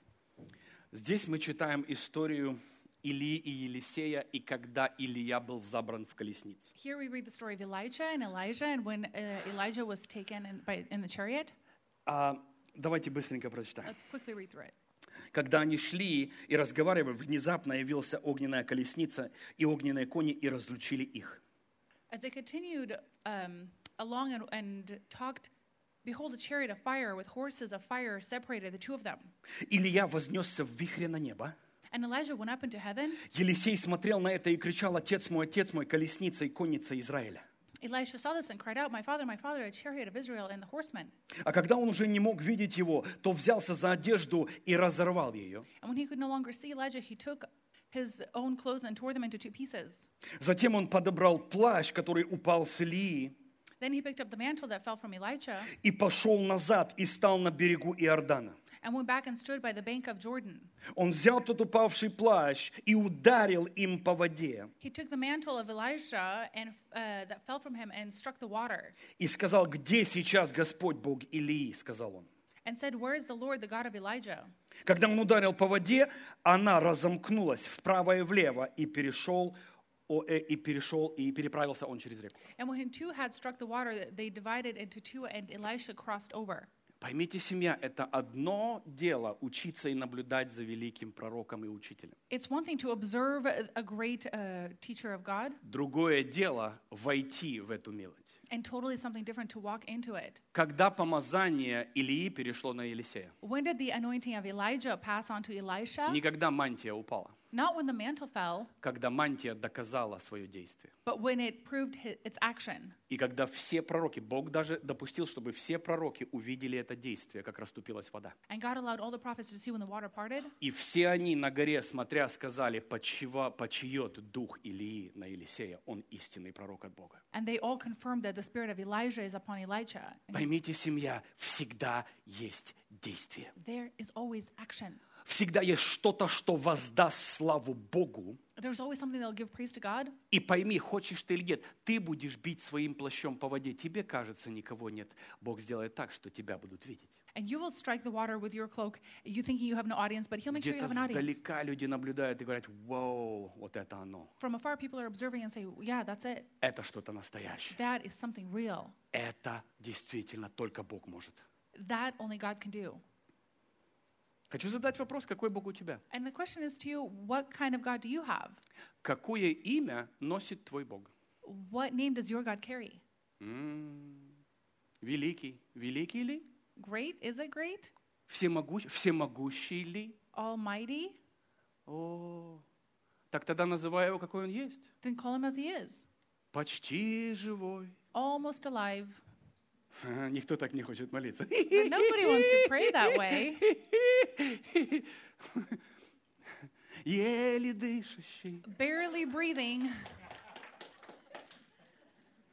Здесь мы читаем историю Илии и Елисея, и когда Илия был забран в колеснице. Here we read the story of Elijah and Elijah, and when uh, Elijah was taken in, by, in the chariot. А, давайте быстренько прочитаем. Let's quickly read through it. Когда они шли и разговаривали, внезапно явилась огненная колесница и огненные кони, и разлучили их. As they continued um, along and, and talked, behold, a chariot of fire with horses of fire separated the two of them. Илия вознесся в вихре на небо. And Elijah went up into heaven. Елисей смотрел на это и кричал, отец мой, отец мой, колесница и конница Израиля. Elisha saw this and cried out, my father, my father, a chariot of Israel and the horsemen. А когда он уже не мог видеть его, то взялся за одежду и разорвал ее. And when he could no longer see Elijah, he took his own clothes and tore them into two pieces. Затем он подобрал плащ, который упал с Илии, Then he picked up the mantle that fell from Elijah и пошел назад и стал на берегу Иордана. and went back and stood by the bank of Jordan. Он взял тот упавший плащ и ударил им по воде. He took the mantle of Elijah and uh, that fell from him and struck the water И сказал, где сейчас Господь Бог Илии, сказал он. and said, where is the Lord, the God of Elijah? Когда он ударил по воде, она разомкнулась вправо и влево, и перешел, о, э, и перешел, и переправился он через реку. And when two had struck the water, they divided into two, and Elisha crossed over. Поймите, семья, это одно дело учиться и наблюдать за великим пророком и учителем. It's one thing to observe a a great uh, teacher of God, Другое дело войти в эту милость. and totally something different to walk into it. Когда помазание Илии перешло на Елисея? When did the anointing of Elijah pass on to Elisha? Не когда мантия упала, Not when the mantle fell, когда мантия доказала свое действие. but when it proved hi- its action. И когда все пророки, Бог даже допустил, чтобы все пророки увидели это действие, как расступилась вода. And God allowed all the prophets to see when the water parted. И все они на горе, смотря, сказали, почива, почиет дух Илии на Елисея, он истинный пророк от Бога. And they all confirmed that the spirit of Elijah is upon Elijah. And Поймите, семья, всегда есть действие. there is always action. Всегда есть что-то, что воздаст славу Богу. There's always something that will give praise to God. И пойми, хочешь ты или нет, ты будешь бить своим плащом по воде. Тебе кажется, никого нет. Бог сделает так, что тебя будут видеть. And you will strike the water with your cloak, you thinking you have no audience, but he'll make sure you Где-то have an audience. сдалека люди наблюдают и говорят, вау, вот это оно. From afar, people are observing and say, yeah, that's it. Это что-то настоящее. That is something real. Это действительно только Бог может. That only God can do. Хочу задать вопрос, какой Бог у тебя? And the question is to you, what kind of God do you have? Какое имя носит твой Бог? What name does your God carry? М, Великий. Великий ли? Great? Is it great? Всемогущий, всемогущий ли? Almighty? О, так тогда называй его, какой он есть. Then call him as he is. Почти живой. Almost alive. Ха, никто так не хочет молиться. But nobody wants to pray that way. Еле дышащий. Barely breathing.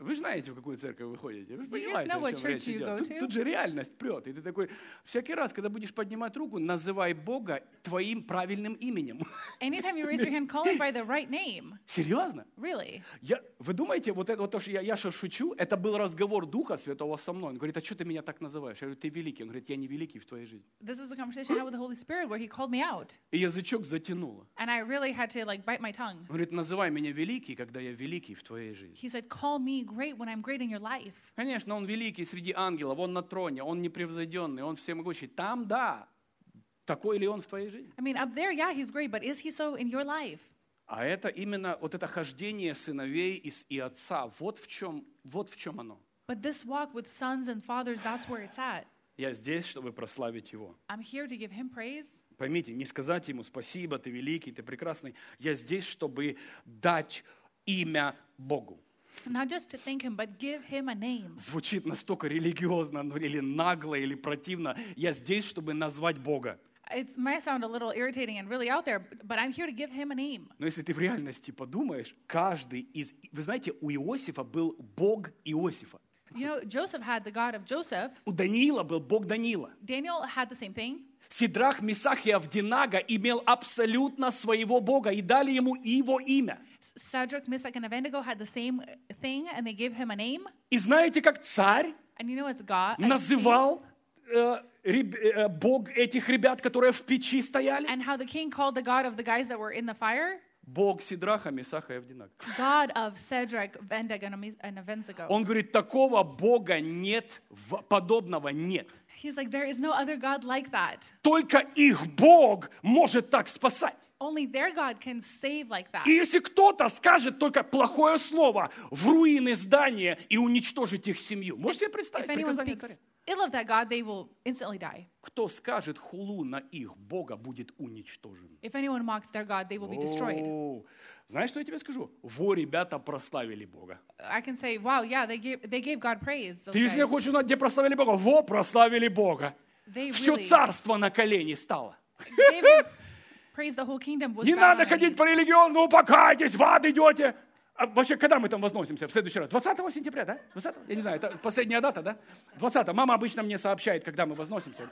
Вы же знаете, в какую церковь вы ходите. Вы же You guys понимаете, know о what чем речь church you идет. go Тут, to. тут же реальность прет. И ты такой, всякий раз, когда будешь поднимать руку, называй Бога твоим правильным именем. Anytime you raise your hand, call him by the right name. Серьезно? Really? Я, вы думаете, вот это вот то, что я, я что шучу, это был разговор Духа Святого со мной. Он говорит, а что ты меня так называешь? Я говорю, ты великий. Он говорит, я не великий в твоей жизни. This was a conversation I had with the Holy Spirit where he called me out. И язычок затянуло. And I really had to like bite my tongue. Он говорит, называй меня великий, когда я великий в твоей жизни. He said, call me great when I'm great in your life. Конечно, он великий среди ангелов, он на троне, он непревзойденный, он всемогущий. Там, да, такой ли он в твоей жизни? I mean, up there, yeah, he's great, but is he so in your life? А это именно вот это хождение сыновей и, и отца, вот в чем, вот в чем оно. But this walk with sons and fathers, that's where it's at. Я здесь, чтобы прославить его. I'm here to give him praise. Поймите, не сказать ему спасибо, ты великий, ты прекрасный. Я здесь, чтобы дать имя Богу. Not just to thank him, but give him a name. Звучит настолько религиозно, ну, или нагло, или противно. Я здесь, чтобы назвать Бога. It might sound a little irritating and really out there, but I'm here to give him a name. Но если ты в реальности подумаешь, каждый из... Вы знаете, у Иосифа был Бог Иосифа. You know, Joseph had the God of Joseph. У Даниила был Бог Даниила. Daniel had the same thing. Сидрах, Месах и Авдинага имел абсолютно своего Бога и дали ему его имя. Shadrach, Meshach, and Abednego had the same thing, and they gave him a name. И знаете, как царь And you know, as God, as king, называл э, реб- э, Бог этих ребят, которые в печи стояли? and how the king called the God of the guys that were in the fire, Бог Сидраха, Месаха и Авдинага. God of Shadrach, Abednego, and Abednego. Он говорит, такого Бога нет, в- подобного нет. He's like, there is no other God like that. Только их Бог может так спасать. Only their God can save like that. И если кто-то скажет только плохое слово в руины здания и уничтожить их семью, можете себе представить If anyone приказание speaks царя? ill of that God, they will instantly die. Кто скажет хулу на их Бога, будет уничтожен. If anyone mocks their God, they will be destroyed. О, знаешь, что я тебе скажу? Во, ребята прославили Бога. I can say, wow, yeah, they gave, they gave God praise. those Ты если guys. хочешь узнать, где прославили Бога, во, прославили Бога. They Все really царство на колени стало. gave him praise. The whole kingdom was Не bowed надо on their ходить knees. по религиозному, покайтесь, в ад идете. А вообще, когда мы там возносимся в следующий раз? двадцатого сентября, да? двадцатого? Я не знаю, это последняя дата, да? двадцатого. Мама обычно мне сообщает, когда мы возносимся.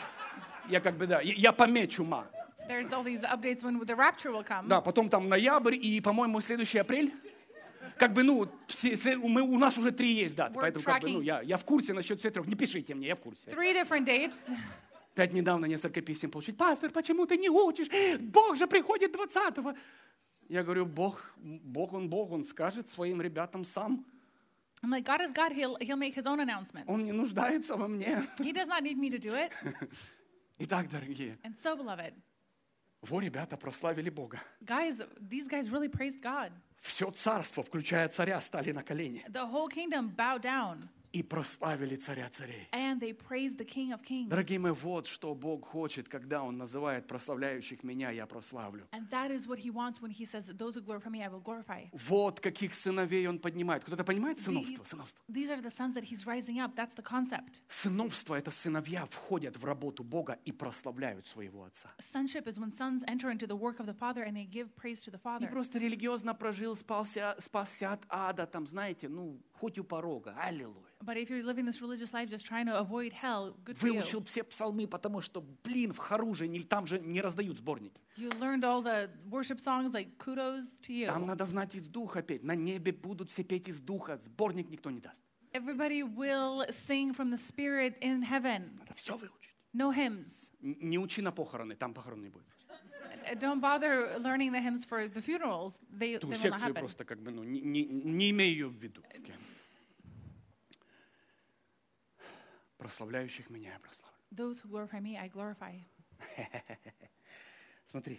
Я как бы, да, я я помечу, ма. There's all these updates when the rapture will come. Да, потом там ноябрь и, по-моему, следующий апрель. Как бы, ну, все- все- мы, у нас уже три есть даты, We're поэтому как бы, ну, tracking. я, я в курсе насчет всех трех. Не пишите мне, я в курсе. Three different dates. Опять недавно несколько писем получить. Пастор, почему ты не учишь? Бог же приходит двадцатого. Я говорю, Бог, Бог он Бог, он скажет своим ребятам сам. I'm like, God is God. He'll, he'll make his own announcement. Он не нуждается во мне. He does not need me to do it. Итак, дорогие, And so, beloved, во, ребята, прославили Бога. guys, these guys really praised God. Все царство, включая царя, стали на колени The whole kingdom bowed down, и прославили царя царей. and they praised the King of Kings. Дорогие мои, вот что Бог хочет, когда Он называет прославляющих меня, я прославлю. And that is what he wants when he says, those who glorify me, I will glorify. Вот каких сыновей Он поднимает. Кто-то понимает сыновство? Сыновство. These are the sons that he's rising up. That's the concept. Сыновство — это сыновья входят в работу Бога и прославляют своего Отца. Sonship is when sons enter into the work of the Father and they give praise to the Не Father. просто религиозно прожил, спался, спасся от ада, там, знаете, ну, хоть у порога. Аллилуйя. But if you're living this religious life just trying to avoid hell, good for you. Выучил все псалмы, потому что, блин, в Харуже не- там же не раздают сборники. You learned all the worship songs, like kudos to you. Там надо знать из духа петь. На небе будут все петь из духа. Сборник никто не даст. Everybody will sing from the Spirit in heaven. Надо все выучить. No hymns. Н- Не учи на похороны, там похорон не будет. Uh, Don't bother learning the hymns for the funerals. They, Ту they will not секцию happen. просто как бы, ну, не, не, не имею ее в виду. Окей. Прославляющих меня я прославлю. Those who glorify me, I glorify. Смотри.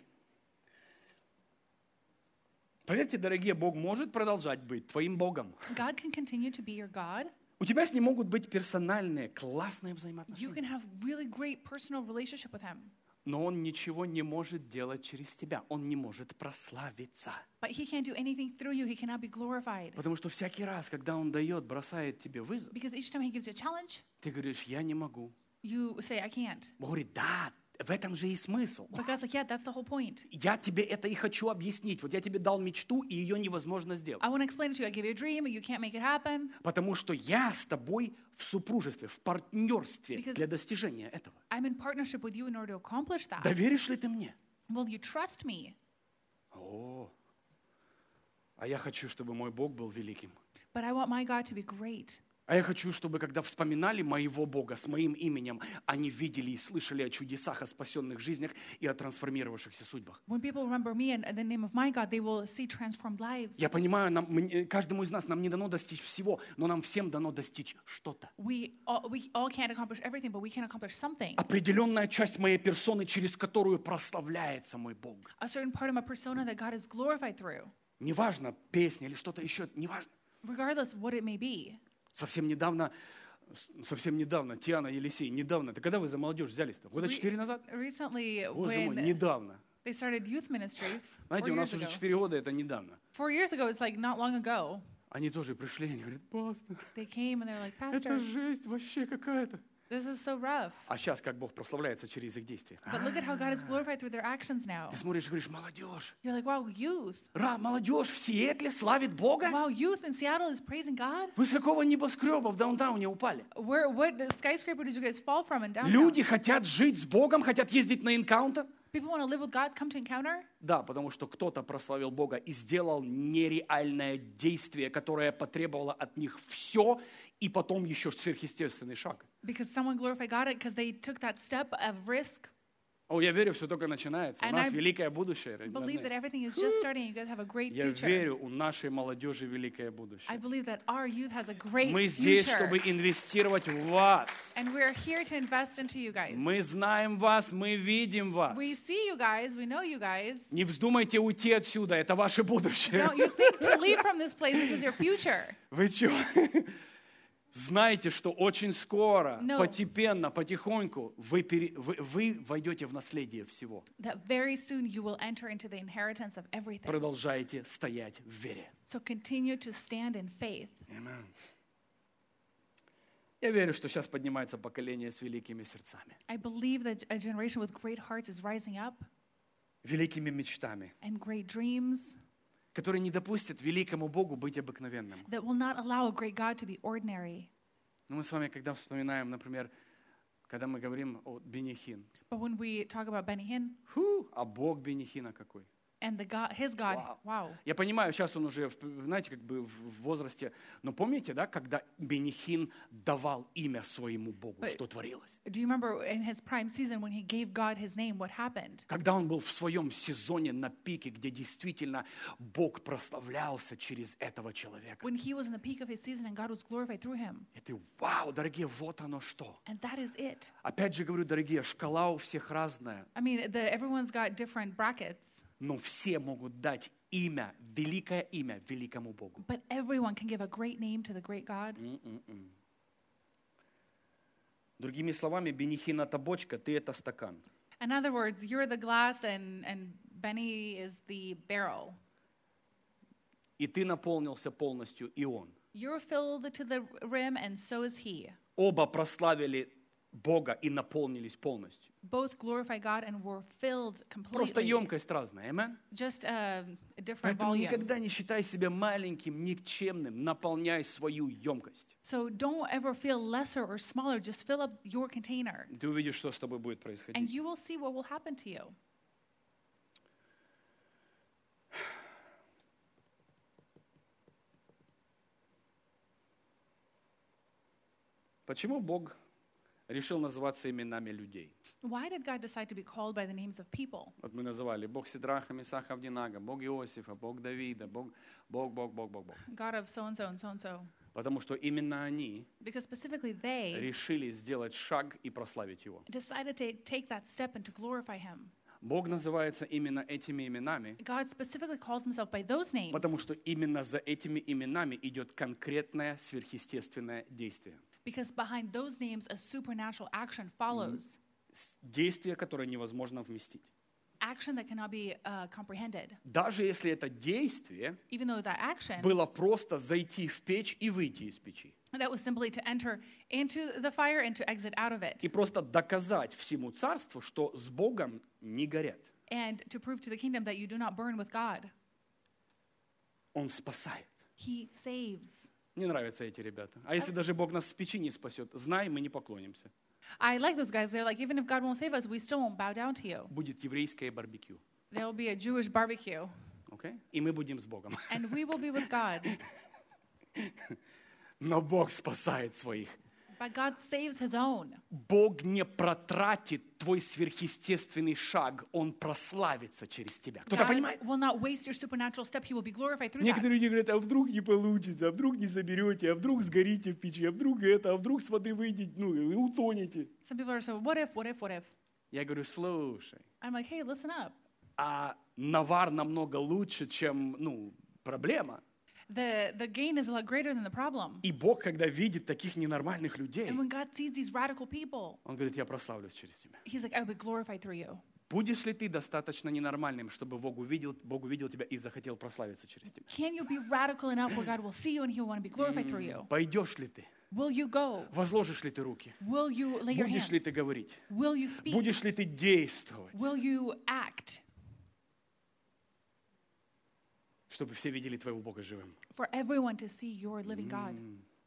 Поверьте, дорогие, Бог может продолжать быть твоим Богом. God can continue to be your God. У тебя с ним могут быть персональные, классные You взаимоотношения. can have really great personal relationship with him. Но он ничего не может делать через тебя. Он не может прославиться. But he can't do anything through you. He cannot be glorified. Потому что всякий раз, когда он дает, бросает тебе вызов, Because each time he gives you a challenge, ты говоришь, я не могу. you say, I can't. Бог говорит, да, В этом же и смысл. But God's like, yeah, that's the whole point. Я тебе это и хочу объяснить. Вот я тебе дал мечту, и ее невозможно сделать. I want to explain it to you. I give you a dream, you can't make it happen. Потому что я с тобой в супружестве, в партнерстве Because для достижения этого. I'm in partnership with you in order to accomplish that. Доверишь ли ты мне? Will you trust me? О, а я хочу, чтобы мой Бог был великим. But I want my God to be great. А я хочу, чтобы когда вспоминали моего Бога с моим именем, они видели и слышали о чудесах, о спасенных жизнях и о трансформировавшихся судьбах. When people remember me and the name of my God, they will see transformed lives. Я понимаю, нам, мне- каждому из нас нам не дано достичь всего, но нам всем дано достичь что-то. We all, we all can't accomplish everything, but we can accomplish something. Определенная часть моей персоны, через которую прославляется мой Бог. A certain part of my persona that God is glorified through, Неважно, песня или что-то еще, неважно. regardless of what it may be. Совсем недавно, совсем недавно, Тиана, Елисей, недавно. Это когда вы за молодежь взялись-то? Года Re- четыре назад? Recently, Боже мой, when недавно. they started youth ministry, four Знаете, у years нас уже ago. четыре года, это недавно. Four years ago, it's like not long ago. Они тоже пришли, они говорят, пастор, They came and they're like, это Pastor, жесть вообще какая-то. this is so rough. А сейчас как Бог прославляется через их действия. But look at how God is glorified through their actions now. Ты смотришь и говоришь, молодежь, You're like, wow, youth. ра, молодежь в Сиэтле славит Бога? Wow, youth in Seattle is praising God. Вы с какого небоскреба в даунтауне упали? Where, what skyscraper did you guys fall from in downtown? Люди хотят жить с Богом, хотят ездить на энкаунтер. People want to live with God, come to Encounter? Да, потому что кто-то прославил Бога и сделал нереальное действие, которое потребовало от них все, и потом еще сверхъестественный шаг. Because someone glorified God because they took that step of risk. О, я верю, все только начинается. У And нас I великое будущее. Believe that родные. everything is just starting. You guys have a great Я future. верю, у нашей молодежи великое I будущее. believe that our youth has a great Мы здесь, future. чтобы инвестировать в вас. And we're here to invest into you guys. Мы знаем вас, мы видим вас. We see you guys. We know you guys. Не вздумайте уйти отсюда, это ваше будущее. Don't you think to leave from this place, this is your future. Вы что? Знайте, что очень скоро, No. постепенно, потихоньку вы, пере- вы, вы войдете в наследие всего. That very soon you will enter into the inheritance of everything. Продолжайте стоять в вере. So continue to stand in faith. Amen. Я верю, что сейчас поднимается поколение с великими сердцами, I believe that a generation with great hearts is rising up великими мечтами, and great dreams которые не допустят великому Богу быть обыкновенным. that will not allow a great God to be ordinary. Но мы с вами, когда вспоминаем, например, когда мы говорим о Бенихин, But when we talk about Benny Hinn фу, а Бог Бенихина какой. and the God, his God, Wow. wow. Я понимаю, сейчас он уже, в- знаете, как бы в возрасте, но помните, да, когда Бенихин давал имя своему Богу, But- что творилось? Do you remember in his prime season when he gave God his name, what happened? Когда он был в своем сезоне на пике, где действительно Бог прославлялся через этого человека. When he was in the peak of his season and God was glorified through him. И ты, вау, дорогие, вот оно что. And that is it. Опять же говорю, дорогие, шкала у всех разная, I mean, the, everyone's got different brackets, но все могут дать имя, великое имя великому Богу. but everyone can give a great name to the great God. М-м-м. Другими словами, Бенихин это бочка, ты это стакан. In other words, you're the glass and, and Benny is the barrel. И ты наполнился полностью, и он. You're filled to the rim, and so is he. Оба прославили Бога и наполнились полностью. Both glorify God and were filled Просто completely. емкость разная, amen? Just a, a different Поэтому volume. никогда не считай себя маленьким, никчемным, наполняй свою емкость. So don't ever feel lesser or smaller. Just fill up your container, И ты увидишь, что с тобой будет and происходить. you will see what will happen to you. Почему Бог решил называться именами людей? Why did God decide to be called by the names of people? Вот мы называли Бог Сидраха, Месаха, Авдинага, Бог Иосифа, Бог Давида, Бог, Бог, Бог, Бог, Бог, Бог. God of so-and-so and so-and-so. Потому что именно они Because specifically they решили сделать шаг и прославить Его. decided to take that step and to glorify him. Бог называется именно этими именами, God specifically calls himself by those names потому что именно за этими именами идет конкретное сверхъестественное действие. because behind those names a supernatural action follows. С- Действие, которое невозможно вместить. action that cannot be uh, comprehended. Даже если это действие Even though that action, было просто зайти в печь и выйти из печи. that was simply to enter into the fire and to exit out of it. И просто доказать всему царству, что с Богом не горят. And to prove to the kingdom that you do not burn with God. Он спасает. He saves. Мне нравятся эти ребята. А если даже Бог нас с печи не спасет, знай, мы не поклонимся. I like those guys. They're like, even if God won't save us, we still won't bow down to you. Будет еврейское барбекю. There will be a Jewish barbecue. Okay? И мы будем с Богом. And we will be with God. Но Бог спасает своих. But God saves his own. Бог не протратит твой сверхъестественный шаг, Он прославится через тебя. Кто-то God понимает? will not waste your supernatural step. He will be glorified through that. Некоторые люди говорят, а вдруг не получится, а вдруг не соберете, а вдруг сгорите в печи, а вдруг это, а вдруг с воды выйдете, ну и утонете. Some people are saying, what if, what if, what if? Я говорю, слушай, I'm like, hey, listen up. а навар намного лучше, чем, ну, проблема. The, the gain is a lot greater than the problem. И Бог, когда видит таких ненормальных людей, And when God sees these radical people, Он говорит, я прославлюсь через тебя. he's like, I will be glorified through you. Будешь ли ты достаточно ненормальным, чтобы Бог увидел, Бог увидел тебя и захотел прославиться через тебя? Can you be radical enough where God will see you and he will want to be glorified through you? Пойдешь ли ты? Will you go? Возложишь ли ты руки? Will you lay your Будешь hands? ли ты говорить? Will you speak? Будешь ли ты действовать? Will you act? Чтобы все видели твоего Бога живым. For everyone to see your living God.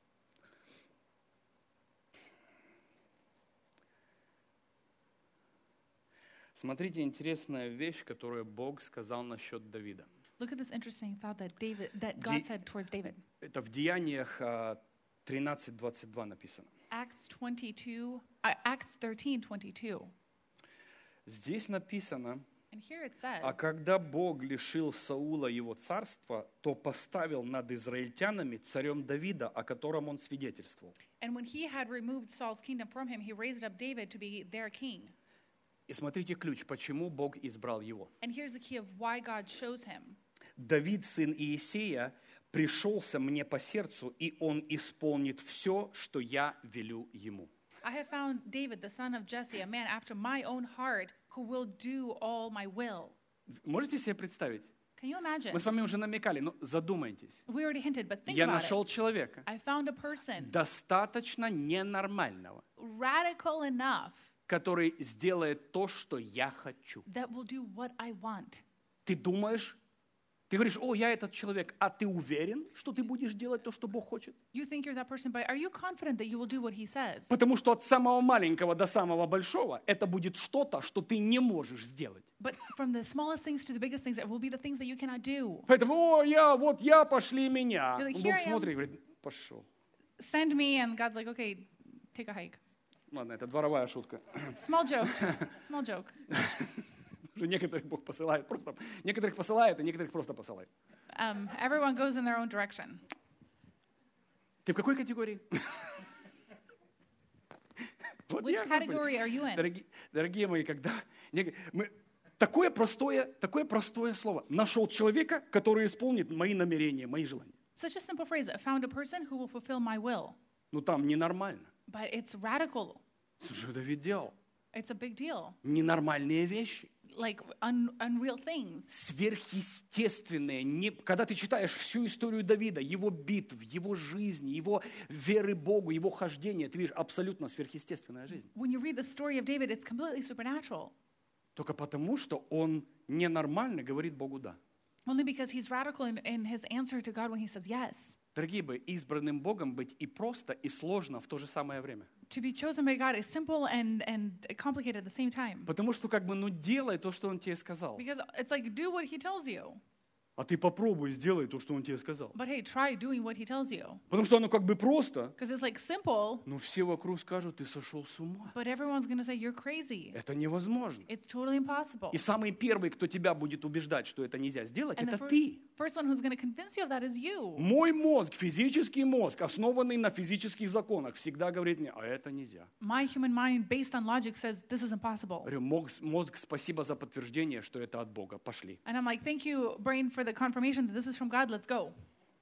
Смотрите, интересная вещь, которую Бог сказал насчет Давида. Look at this interesting thought that David, that God Де- said towards David. Это в Деяниях а, тринадцать двадцать два написано. Acts twenty-two, uh, Acts thirteen twenty-two. Здесь написано, And here it says, а когда Бог лишил Саула его царства, то поставил над израильтянами царем Давида, о котором он свидетельствовал. and when he had removed Saul's kingdom from him, he raised up David to be their king. И смотрите ключ, почему Бог избрал его. And here's the key of why God chose him. Давид, сын Иессея, пришелся мне по сердцу, и он исполнит все, что я велю ему. I have found David, the son of Jesse, a man after my own heart, who will do all my will. Можете себе представить? Can you imagine? Мы с вами уже намекали, но задумайтесь. We already hinted, but think Я about нашел it. человека, I found a person достаточно ненормального, radical enough который сделает то, что я хочу. that will do what I want. Ты думаешь, ты говоришь, о, я этот человек, а ты уверен, что ты будешь делать то, что Бог хочет? You think you're that person, but are you confident that you will do what he says? Потому что от самого маленького до самого большого это будет что-то, что ты не можешь сделать. But from the smallest things to the biggest things, it will be the things that you cannot do. Поэтому, о, я, вот я, пошли меня. You're like, Бог "Here I am." смотрит и говорит, пошел. Send me, and God's like, okay, take a hike. Ладно, это дворовая шутка. Small joke. Small joke. Уже некоторых Бог посылает просто. Некоторых посылает, а некоторых просто посылает. Um, everyone goes in their own direction. Ты в какой категории? Вот Which я, Господи. category are you in? Дорогие, дорогие мои, когда нег- мы, такое простое, такое простое слово. Нашел человека, который исполнит мои намерения, мои желания. Such a simple phrase. I found a person who will fulfill my will. Ну там ненормально. But it's radical. Что Давид делал? It's a big deal. Ненормальные вещи. Like un- unreal things. Сверхъестественные. Не- когда ты читаешь всю историю Давида, его битв, его жизни, его веры Богу, его хождения, ты видишь абсолютно сверхъестественная жизнь. When you read the story of David, it's completely supernatural. Только потому, что он ненормально говорит Богу «да». Only because he's radical in, in his answer to God when he says yes. Дорогие бы, избранным Богом быть и просто, и сложно в то же самое время. To be chosen by God is simple and, and complicated at the same time. Потому что как бы, ну, делай то, что Он тебе сказал. Because it's like, do what he tells you. А ты попробуй, сделай то, что Он тебе сказал. But hey, try doing what he tells you. Потому что оно как бы просто, Because it's like simple, но все вокруг скажут, ты сошел с ума. but everyone's going to say, you're crazy. Это невозможно. It's totally impossible. И самый первый, кто тебя будет убеждать, что это нельзя сделать, And the это fir- ты. first one who's going to convince you of that is you. Мой мозг, физический мозг, основанный на физических законах, всегда говорит мне, а это нельзя. My human mind, based on logic, says this is impossible. Говорю, мозг, мозг, спасибо за подтверждение, что это от Бога. Пошли. And I'm like, thank you, brain, for the confirmation that this is from God. Let's go.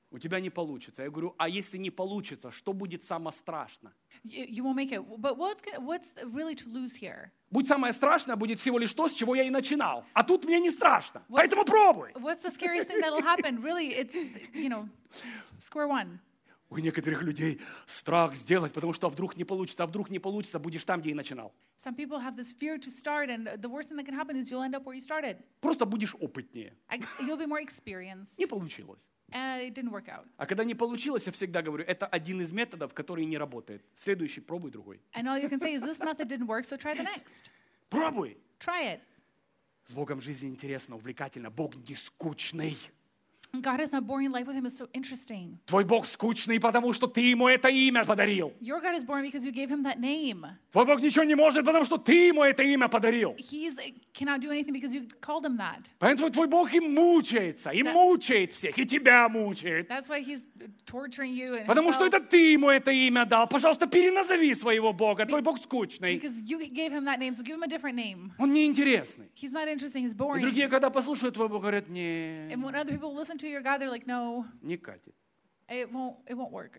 У тебя не получится. Я говорю, а если не получится, что будет самое страшное? You, you won't make it. But what's gonna, what's really to lose here? Будет самое страшное, будет всего лишь то, с чего я и начинал. А тут мне не страшно. What's- Поэтому пробуй. What's the scariest thing that'll happen? Really, it's, you know, square one. У некоторых людей страх сделать, потому что а вдруг не получится, а вдруг не получится, будешь там, где и начинал. Some people have this fear to start, and the worst thing that can happen is you'll end up where you started. Просто будешь опытнее. I, you'll be more experienced, Не получилось. and it didn't work out. А когда не получилось, я всегда говорю, это один из методов, который не работает. Следующий, пробуй другой. And all you can say is, this method didn't work, so try the next. Пробуй. Try it. С Богом жизнь интересно, увлекательно. Бог не скучный. God is not boring. Life with Him is so interesting. Твой Бог скучный, потому что ты ему это имя подарил. Your God is boring because you gave Him that name. Твой Бог ничего не может, потому что ты ему это имя подарил. He cannot do anything because you called Him that. Поэтому твой Бог и мучается, и Да. мучает всех, и тебя мучает. That's why He's torturing you and Потому что himself, это ты ему это имя дал. Пожалуйста, переназови своего Бога. Твой Бог скучный. because you gave Him that name, so give Him a different name. Он неинтересный. He's not interesting. He's И boring. другие, когда послушают твой Бог, говорят, не, And when other people listen to your God, they're like, no, не катит. it won't. It won't work.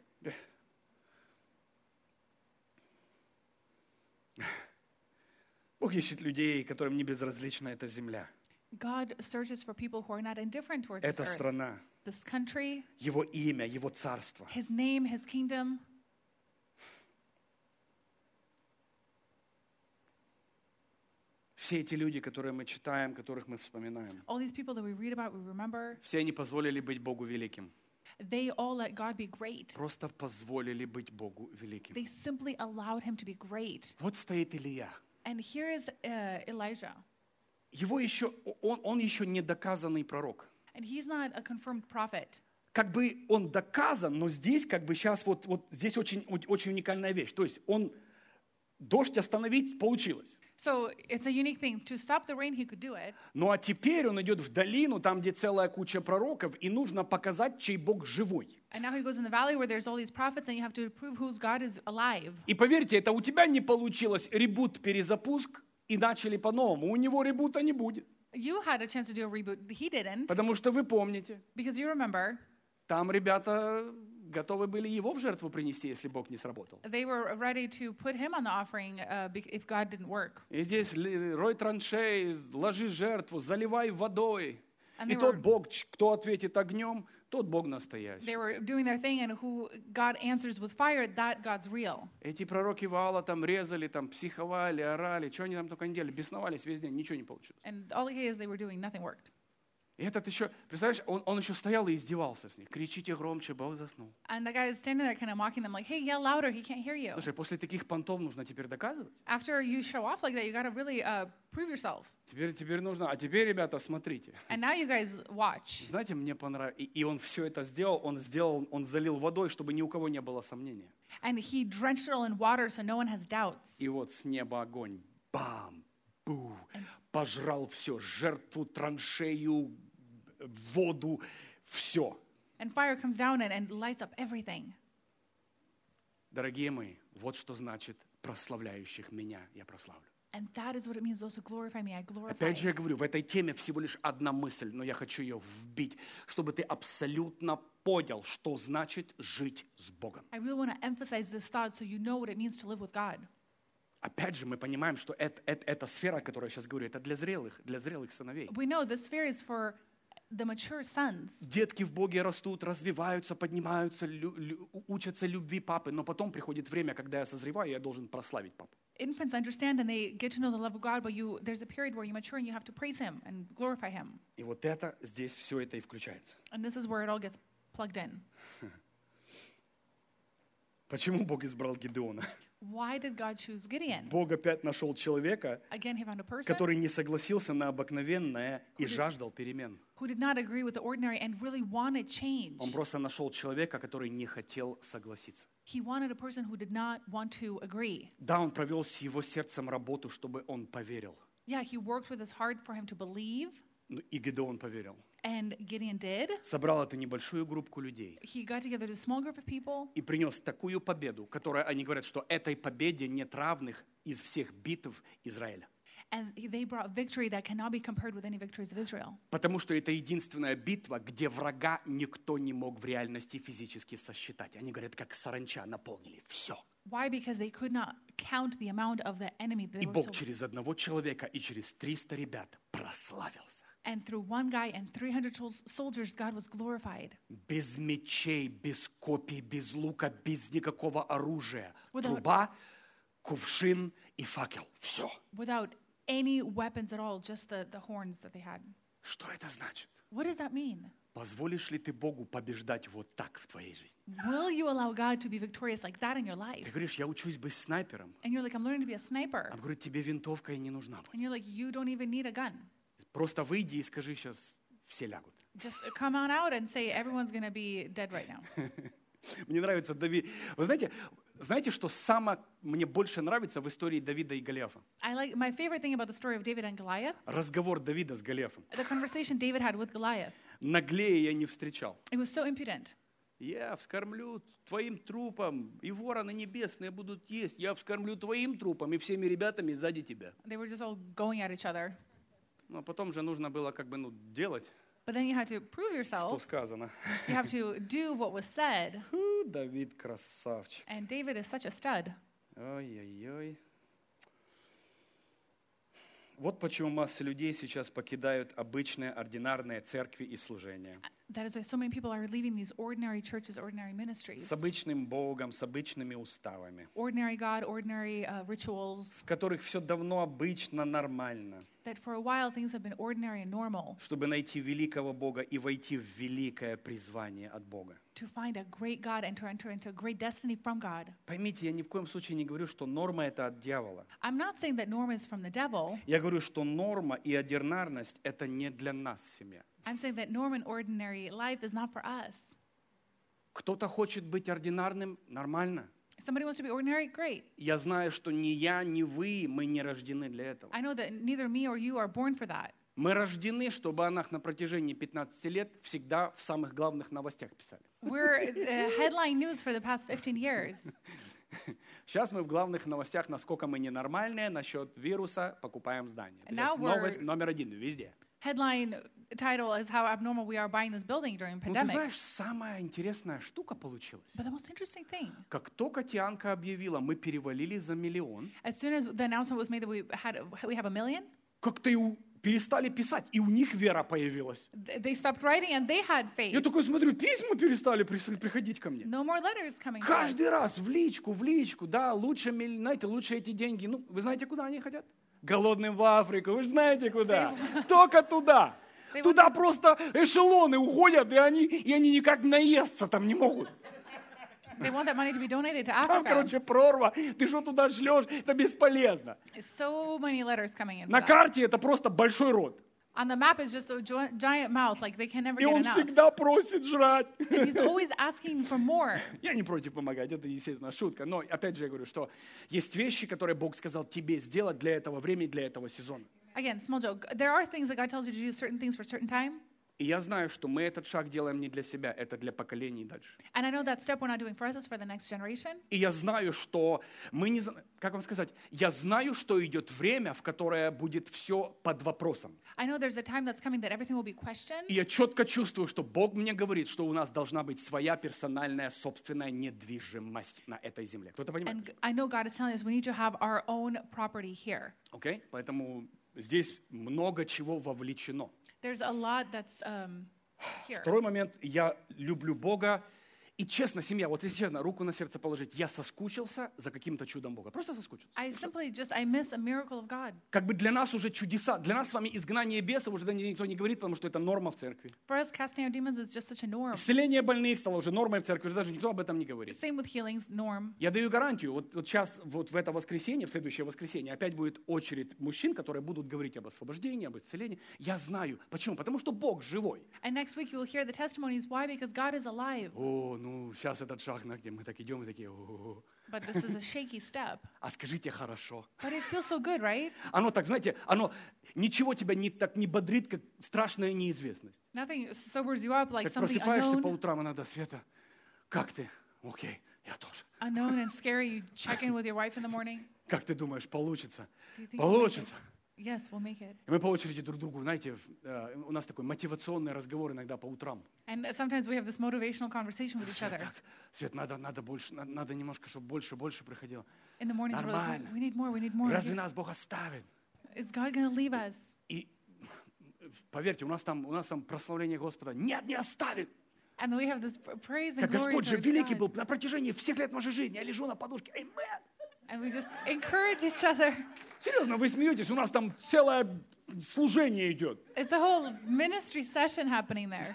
Бог ищет людей, которым не безразлична эта земля, God searches for people who are not indifferent towards this эта earth, страна, this country, Его имя, Его царство. His name, His kingdom. Все эти люди, которые мы читаем, которых мы вспоминаем, All these people that we read about, we remember, все они позволили быть Богу великим. they all let God be great. Просто позволили быть Богу великим. They simply allowed Him to be great. Вот стоит Илия. And here is uh, Elijah. Его еще, он, он еще не доказанный пророк. And he's not a confirmed prophet. Как бы он доказан, но здесь как бы сейчас вот, вот здесь очень, очень уникальная вещь. То есть он дождь остановить получилось. So it's a unique thing. To stop the rain, he could do it. Ну а теперь он идет в долину, там, где целая куча пророков, и нужно показать, чей Бог живой. And now he goes in the valley where there's all these prophets, and you have to prove whose God is alive. И поверьте, это у тебя не получилось ребут, перезапуск, и начали по-новому. У него ребута не будет. You had a chance to do a reboot. He didn't, Потому что вы помните, because you remember, там ребята готовы были его в жертву принести, если Бог не сработал. they were ready to put him on the offering uh, bec- if God didn't work. И здесь ли- рой траншеи, ложи жертву, заливай водой. And И they тот were, Бог, ч- кто ответит огнем, тот Бог настоящий. they were doing their thing, and who God answers with fire, that God's real. Эти пророки Ваала там резали, там психовали, орали, что они там только не делали, бесновались весь день, ничего не получилось. And all it is they were doing, nothing worked. И этот еще, представляешь, он, он еще стоял и издевался с них. Кричите громче, Бог заснул. And the guy is standing there kind of mocking them, like, hey, yell louder, he can't hear you. Слушай, после таких понтов нужно теперь доказывать. After you show off like that, you got to really uh, prove yourself. Теперь, теперь нужно, а теперь, ребята, смотрите. And now you guys watch. Знаете, мне понравилось, и, и он все это сделал, он сделал, он залил водой, чтобы ни у кого не было сомнения. And he drenched it all in water so no one has doubts. И вот с неба огонь, бам, бу, пожрал все, жертву, траншею, воду, все. And fire comes down and, and lights up everything. Дорогие мои, вот что значит прославляющих меня я прославлю. And that is what it means, those who glorify me, I glorify. Опять же я говорю, в этой теме всего лишь одна мысль, но я хочу ее вбить, чтобы ты абсолютно понял, что значит жить с Богом. I really want to emphasize this thought so you know what it means to live with God. Опять же мы понимаем, что это, это, эта сфера, о которой я сейчас говорю, это для зрелых, для зрелых сыновей. We know this sphere is for the mature sons. Детки в Боге растут, развиваются, поднимаются, лю- лю- учатся любви папы, но потом приходит время, когда я созреваю, и я должен прославить папу. Infants understand and they get to know the love of God, but you there's a period where you mature and you have to praise Him and glorify Him. И вот это, здесь все это и включается. And this is where it all gets plugged in. Почему Бог избрал Гедеона? Why did God choose Gideon? Бог опять нашел человека, Again, He found a person который не согласился на обыкновенное и Who did- жаждал перемен. who did not agree with the ordinary and really wanted change. Он просто нашел человека, который не хотел согласиться. He wanted a person who did not want to agree. Да, он провел с его сердцем работу, чтобы он поверил. Yeah, he worked with his heart for him to believe, Ну, и Гедеон поверил. and Gideon did. Собрал эту небольшую группу людей He got together a small group of people, и принес такую победу, которая, они говорят, что этой победе нет равных из всех битв Израиля. And they brought victory that cannot be compared with any victories of Israel. Потому что это единственная битва, где врага никто не мог в реальности физически сосчитать. Они говорят, как саранча наполнили. Все. Why? Because they could not count the amount of the enemy. They И were Бог so, через одного человека и через триста ребят прославился. and through one guy and three hundred sol- soldiers, God was glorified. Без мечей, без копий, без лука, без никакого оружия. Without- Труба, кувшин и факел. Все. Without any weapons at all, just the, the horns that they had. Что это значит? What does that mean? Позволишь ли ты Богу побеждать вот так в твоей жизни? Will you allow God to be victorious like that in your life? Ты говоришь, я учусь быть снайпером. And you're like, I'm learning to be a sniper. Он говорит, тебе винтовка и не нужна будет. And you're like, you don't even need a gun. Просто выйди и скажи, сейчас все лягут. Just come on out and say everyone's going to be dead right now. Мне нравится Давид. Вы знаете, знаете, что самое мне больше нравится в истории Давида и Голиафа? I like my favorite thing about the story of David and Goliath, Разговор Давида с Голиафом. the conversation David had with Goliath. Наглее я не встречал. It was so impudent. Я вскормлю твоим трупом, и вороны небесные будут есть. Я вскормлю твоим трупом и всеми ребятами сзади тебя. They were just all going at each other. Но потом же нужно было как бы ну, делать, But then you had to prove что yourself. сказано. You have to do what was said. Фу, Давид красавчик. And David is such a stud. Ой-ой-ой. Вот почему масса людей сейчас покидают обычные, ординарные церкви и служения. That is why so many people are leaving these ordinary churches, ordinary ministries. С обычным Богом, с обычными уставами, Ordinary God, ordinary uh, rituals. в которых все давно обычно, нормально. That for a while things have been ordinary and normal. Чтобы найти великого Бога и войти в великое призвание от Бога. To find a great God and to enter into a great destiny from God. Поймите, я ни в коем случае не говорю, что норма это от дьявола. I'm not saying that norm is from the devil. Я говорю, что норма и ординарность это не для нас, семья. I'm saying that norm and ordinary life is not for us. Кто-то хочет быть ординарным, нормально. If somebody wants to be ordinary, great. Я знаю, что ни я, ни вы, мы не рождены для этого. I know that neither me or you are born for that. Мы рождены, чтобы о нас на протяжении пятнадцати лет всегда в самых главных новостях писали. We're uh, headline news for the past fifteen years. Сейчас мы в главных новостях, насколько мы ненормальные, насчет вируса, покупаем здание. Это Now сейчас we're- новость номер один везде. Headline title is how abnormal we are buying this building during Ну, ты pandemic. знаешь, самая интересная штука получилась. But the most interesting thing, Как только Тианка объявила, мы перевалили за миллион, as soon as the announcement was made that we had we have a million, как-то и у- перестали писать, и у них вера появилась. th- they stopped writing and they had faith. Я такой смотрю, письма перестали прис- приходить ко мне. No more letters coming. to us. Каждый раз в личку, в личку, да, лучше, миль- знаете, лучше эти деньги. Ну, вы знаете, куда они хотят? Голодным в Африку, вы же знаете куда. Только туда. They Туда want- просто эшелоны уходят, и они, и они никак наесться там не могут. They want that money to be donated to Там, Africa. короче, прорва. Ты что туда шлешь? Это бесполезно. So many letters coming in. for На that. карте это просто большой рот. On the map is just a jo- giant mouth, like they can never И get он enough. всегда просит жрать. And he's always asking for more. Я не против помогать, это, естественно, шутка. Но, опять же, я говорю, что есть вещи, которые Бог сказал тебе сделать для этого времени, для этого сезона. Again, small joke. There are things that God tells you to do certain things for a certain time. И я знаю, что мы этот шаг делаем не для себя, это для поколений дальше. And I know that step we're not doing for us, it's for the next generation. И я знаю, что мы не... зна- Как вам сказать? Я знаю, что идет время, в которое будет все под вопросом. I know there's a time that's coming that everything will be questioned. И я четко чувствую, что Бог мне говорит, что у нас должна быть своя персональная, собственная недвижимость на этой земле. Кто-то понимает? And I know God is telling us we need to have our own property here. Окей? Поэтому здесь много чего вовлечено. There's a lot that's um, here. Второй момент. Я люблю Бога. И честно, семья, вот если честно, руку на сердце положить, я соскучился за каким-то чудом Бога. Просто соскучился. I simply just, I miss a miracle of God. Как бы для нас уже чудеса, для нас с вами изгнание бесов уже никто не говорит, потому что это норма в церкви. For us, casting out demons is just such a norm. Исцеление больных стало уже нормой в церкви, уже даже никто об этом не говорит. Same with healings, norm. Я даю гарантию, вот, вот сейчас, вот в это воскресенье, в следующее воскресенье, опять будет очередь мужчин, которые будут говорить об освобождении, об исцелении. Я знаю. Почему? Потому что Бог живой. And next week you will hear the testimonies. Why? Because God is alive. О, ну, сейчас этот шаг, на где мы так идем и такие, о-о-о. But this is a shaky step. А скажите, хорошо. But it feels so good, right? Оно так, знаете, оно ничего тебя не, так не бодрит, как страшная неизвестность. Nothing sobers you up like Как something просыпаешься по unknown, утрам иногда, Света, как ты? Окей, я тоже. unknown and scary. You check in with your wife in the morning. Как ты думаешь, получится? Do you think you'll make it? Получится. Yes, we'll make it. И мы по очереди друг другу, знаете, э, у нас такой мотивационный разговор иногда по утрам. And sometimes we have this motivational conversation with each Свет, other. так, Свет, надо, надо больше, надо, надо немножко, чтобы больше, больше приходило. In the mornings, we're like, Нормально. we need more, we need more. Разве нас Бог оставит? Is God going to leave us? И поверьте, у нас там, у нас там прославление Господа. Нет, не оставит. And we have this praise and Как glory Господь же towards великий God. был на протяжении всех лет нашей жизни. Я лежу на подушке. Amen. And we just encourage each other. Серьезно, вы смеетесь? У нас там целое служение идет. It's a whole ministry session happening there.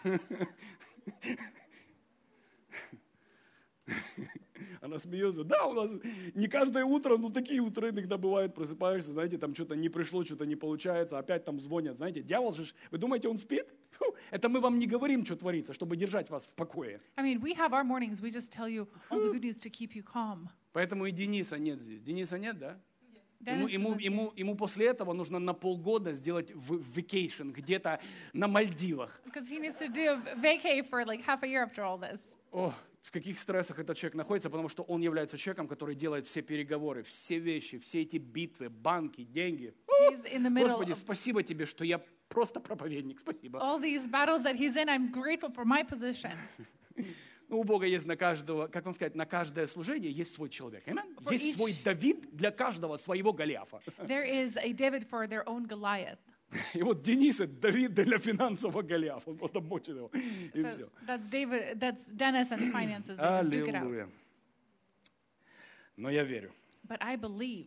Она смеется. Да, у нас не каждое утро, но такие утра иногда бывают, просыпаешься, знаете, там что-то не пришло, что-то не получается, опять там звонят, знаете, дьявол же, вы думаете, он спит? Фу, это мы вам не говорим, что творится, чтобы держать вас в покое. I mean, we have our mornings. We just tell you all the good news to keep you calm. Поэтому и Дениса нет здесь. Дениса нет, да? Ему, Dennis is ему, not here. ему, ему после этого нужно на полгода сделать vacation где-то на Мальдивах. Because he needs to do a vacay for like half a year after all this. О, в каких стрессах этот человек находится, потому что он является человеком, который делает все переговоры, все вещи, все эти битвы, банки, деньги. He's in the middle Господи, of спасибо тебе, что я просто проповедник. Спасибо. all these battles that he's in. I'm grateful for my position. Ну, у Бога есть на каждого, как вам сказать, на каждое служение есть свой человек. Amen? For Есть each- свой Давид для каждого своего Голиафа. There is a David for their own Goliath. И вот Денис — это Давид для финансового Голиафа. Он просто мочит его. И So все. that's David. That's Dennis and finances. They just duke it out. Аллилуйя. Но я верю. But I believe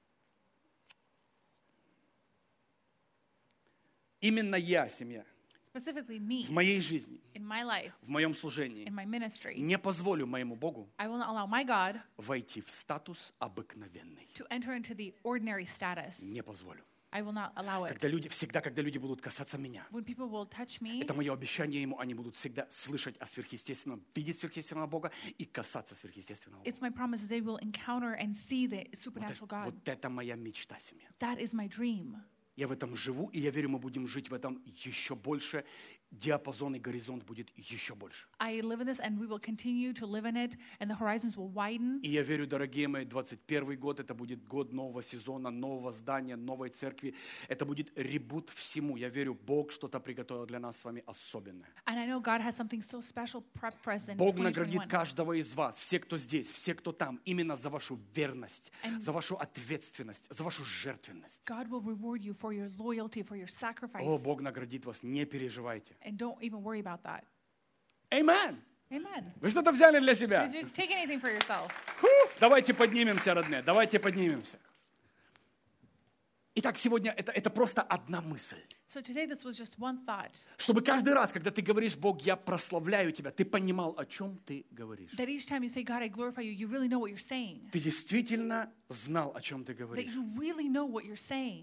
Именно я, семья, specifically me в моей жизни, in my life, в моем служении, in my ministry. не позволю моему Богу I will not allow my God войти в статус обыкновенный. to enter into the ordinary status. Не позволю. I will not allow it. Когда люди, всегда, когда люди будут касаться меня, When people will touch me, это мое обещание ему, они будут всегда слышать о сверхъестественном, видеть сверхъестественного Бога и касаться сверхъестественного Бога. it's my promise that they will encounter and see the Вот, supernatural это- God. вот это моя мечта, семья. That is my dream. Я в этом живу, и я верю, мы будем жить в этом еще больше. Диапазон и горизонт будет еще больше. I live in this and we will continue to live in it and the horizons will widen. И я верю, дорогие мои, двадцать первый год, это будет год нового сезона, нового здания, новой церкви. Это будет ребут всему. Я верю, Бог что-то приготовил для нас с вами особенное. And I know God has something so special prepped for us in Бог twenty наградит twenty-one. каждого из вас, все, кто здесь, все, кто там, именно за вашу верность, And- за вашу ответственность, за вашу жертвенность. God will reward you for your loyalty, for your sacrifice. О, Бог наградит вас, не переживайте. And don't even worry about that. Amen. Amen. Вы что-то взяли для себя? Did you take anything for yourself? Фу, давайте поднимемся, родные, давайте поднимемся. Итак, сегодня это, это просто одна мысль. So today this was just one thought. Чтобы каждый раз, когда ты говоришь, Бог, я прославляю тебя, ты понимал, о чем ты говоришь. That each time you say, God, I glorify you, you really know what you're saying. Ты действительно знал, о чем ты That говоришь. you really know what you're saying.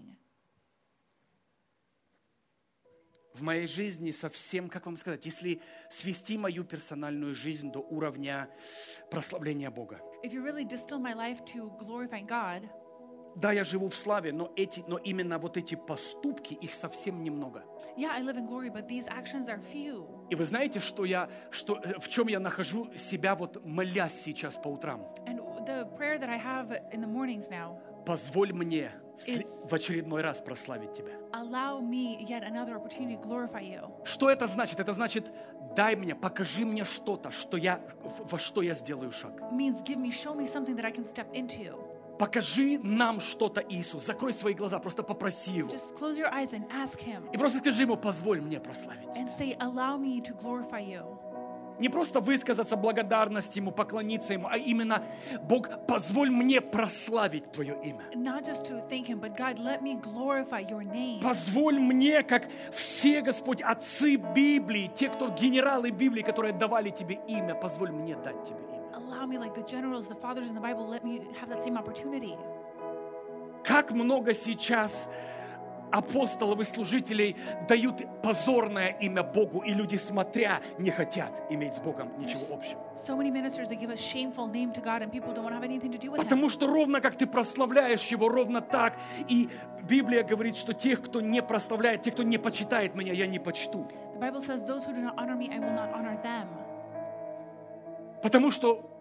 В моей жизни совсем, как вам сказать, если свести мою персональную жизнь до уровня прославления Бога. If you really distill my life to glorifying God, Да, я живу в славе, но, эти, но именно вот эти поступки, их совсем немного. yeah, I live in glory, but these actions are few. И вы знаете, что я, что, э, в чем я нахожу себя, вот молясь сейчас по утрам? And the prayer that I have in the mornings now, Позволь мне в, сли- It's- в очередной раз прославить тебя. allow me yet another opportunity to glorify you. Что это значит? Это значит, дай мне, покажи мне что-то, что я, в- во что я сделаю шаг. It means give me, show me something that I can step into. Покажи нам что-то, Иисус. Закрой свои глаза, просто попроси Его. Just close your eyes and ask Him И просто скажи Ему, позволь мне прославить. and say, allow me to glorify you. Не просто высказаться благодарность Ему, поклониться Ему, а именно, Бог, позволь мне прославить Твое имя. Not just to thank Him, but God, let me glorify your name. Позволь мне, как все, Господь, отцы Библии, те, кто генералы Библии, которые давали Тебе имя, позволь мне дать Тебе имя. Allow me, like the generals, the fathers in the Bible, let me have that same opportunity. Как много сейчас апостолов и служителей дают позорное имя Богу, и люди, смотря, не хотят иметь с Богом ничего общего. So many ministers that give a shameful name to God and people don't want to have anything to do with Him. Потому что ровно как ты прославляешь Его, ровно так. И Библия говорит, что тех, кто не прославляет, тех, кто не почитает меня, я не почту. The Bible says, those who do not honor me, I will not honor them. Потому что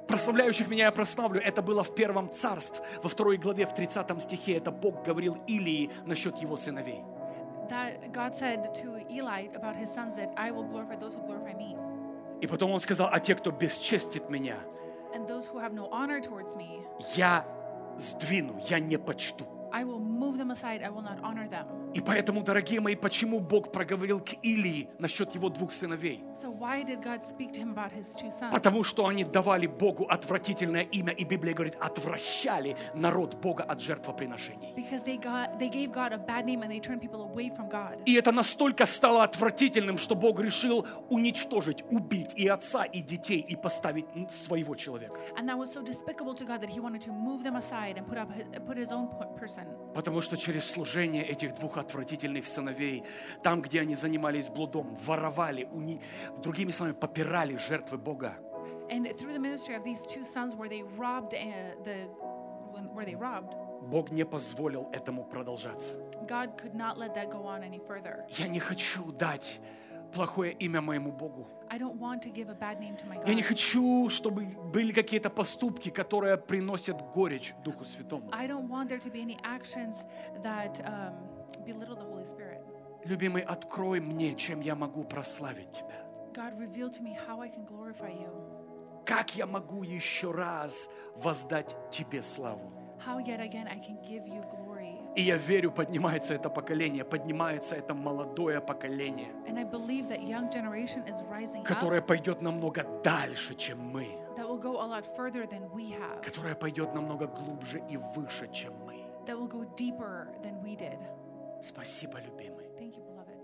Прославляющих меня я прославлю. Это было в первом царстве. Во второй главе, в тридцатом стихе, это Бог говорил Илии насчет его сыновей. That God said to Eli about his sons that I will glorify those who glorify me. И потом он сказал, а те, кто бесчестит меня, And those who have no honor towards me, я сдвину, я не почту. I will move them aside, I will not honor them. И поэтому, дорогие мои, почему Бог проговорил к Илии насчет его двух сыновей? So why did God speak to him about his two sons? Потому что они давали Богу отвратительное имя, и Библия говорит, отвращали народ Бога от жертвоприношений. Because they got they gave God a bad name and they turned people away from God. И это настолько стало отвратительным, что Бог решил уничтожить, убить и отца, и детей, и поставить своего человека. And that was so despicable to God that he wanted to move them aside and put up his, put his own p- person. Потому что через служение этих двух отвратительных сыновей, там, где они занимались блудом, воровали, уни... другими словами, попирали жертвы Бога. And through the ministry of these two sons where they robbed uh, the when, where they robbed, Бог не позволил этому продолжаться. God could not let that go on any further. Я не хочу дать плохое имя моему Богу. I don't want to give a bad name to my Я не God. хочу, чтобы были какие-то поступки, которые приносят горечь Духу Святому. I don't want there to be any actions that um, belittle the Holy Spirit. Любимый, открой мне, чем я могу прославить Тебя. God, reveal to me how I can glorify you. Как я могу еще раз воздать Тебе славу? How yet again I can give you glory. И я верю, поднимается это поколение, поднимается это молодое поколение, And I believe that young generation is rising up которое пойдет намного дальше, чем мы, that will go a lot further than we have, которое пойдет намного глубже и выше, чем мы. that will go deeper than we did. Спасибо, любимый. Thank you, beloved.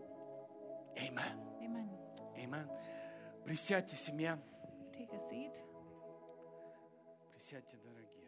Amen. Amen. Amen. Присядьте, семья. Take a seat. Присядьте, дорогие.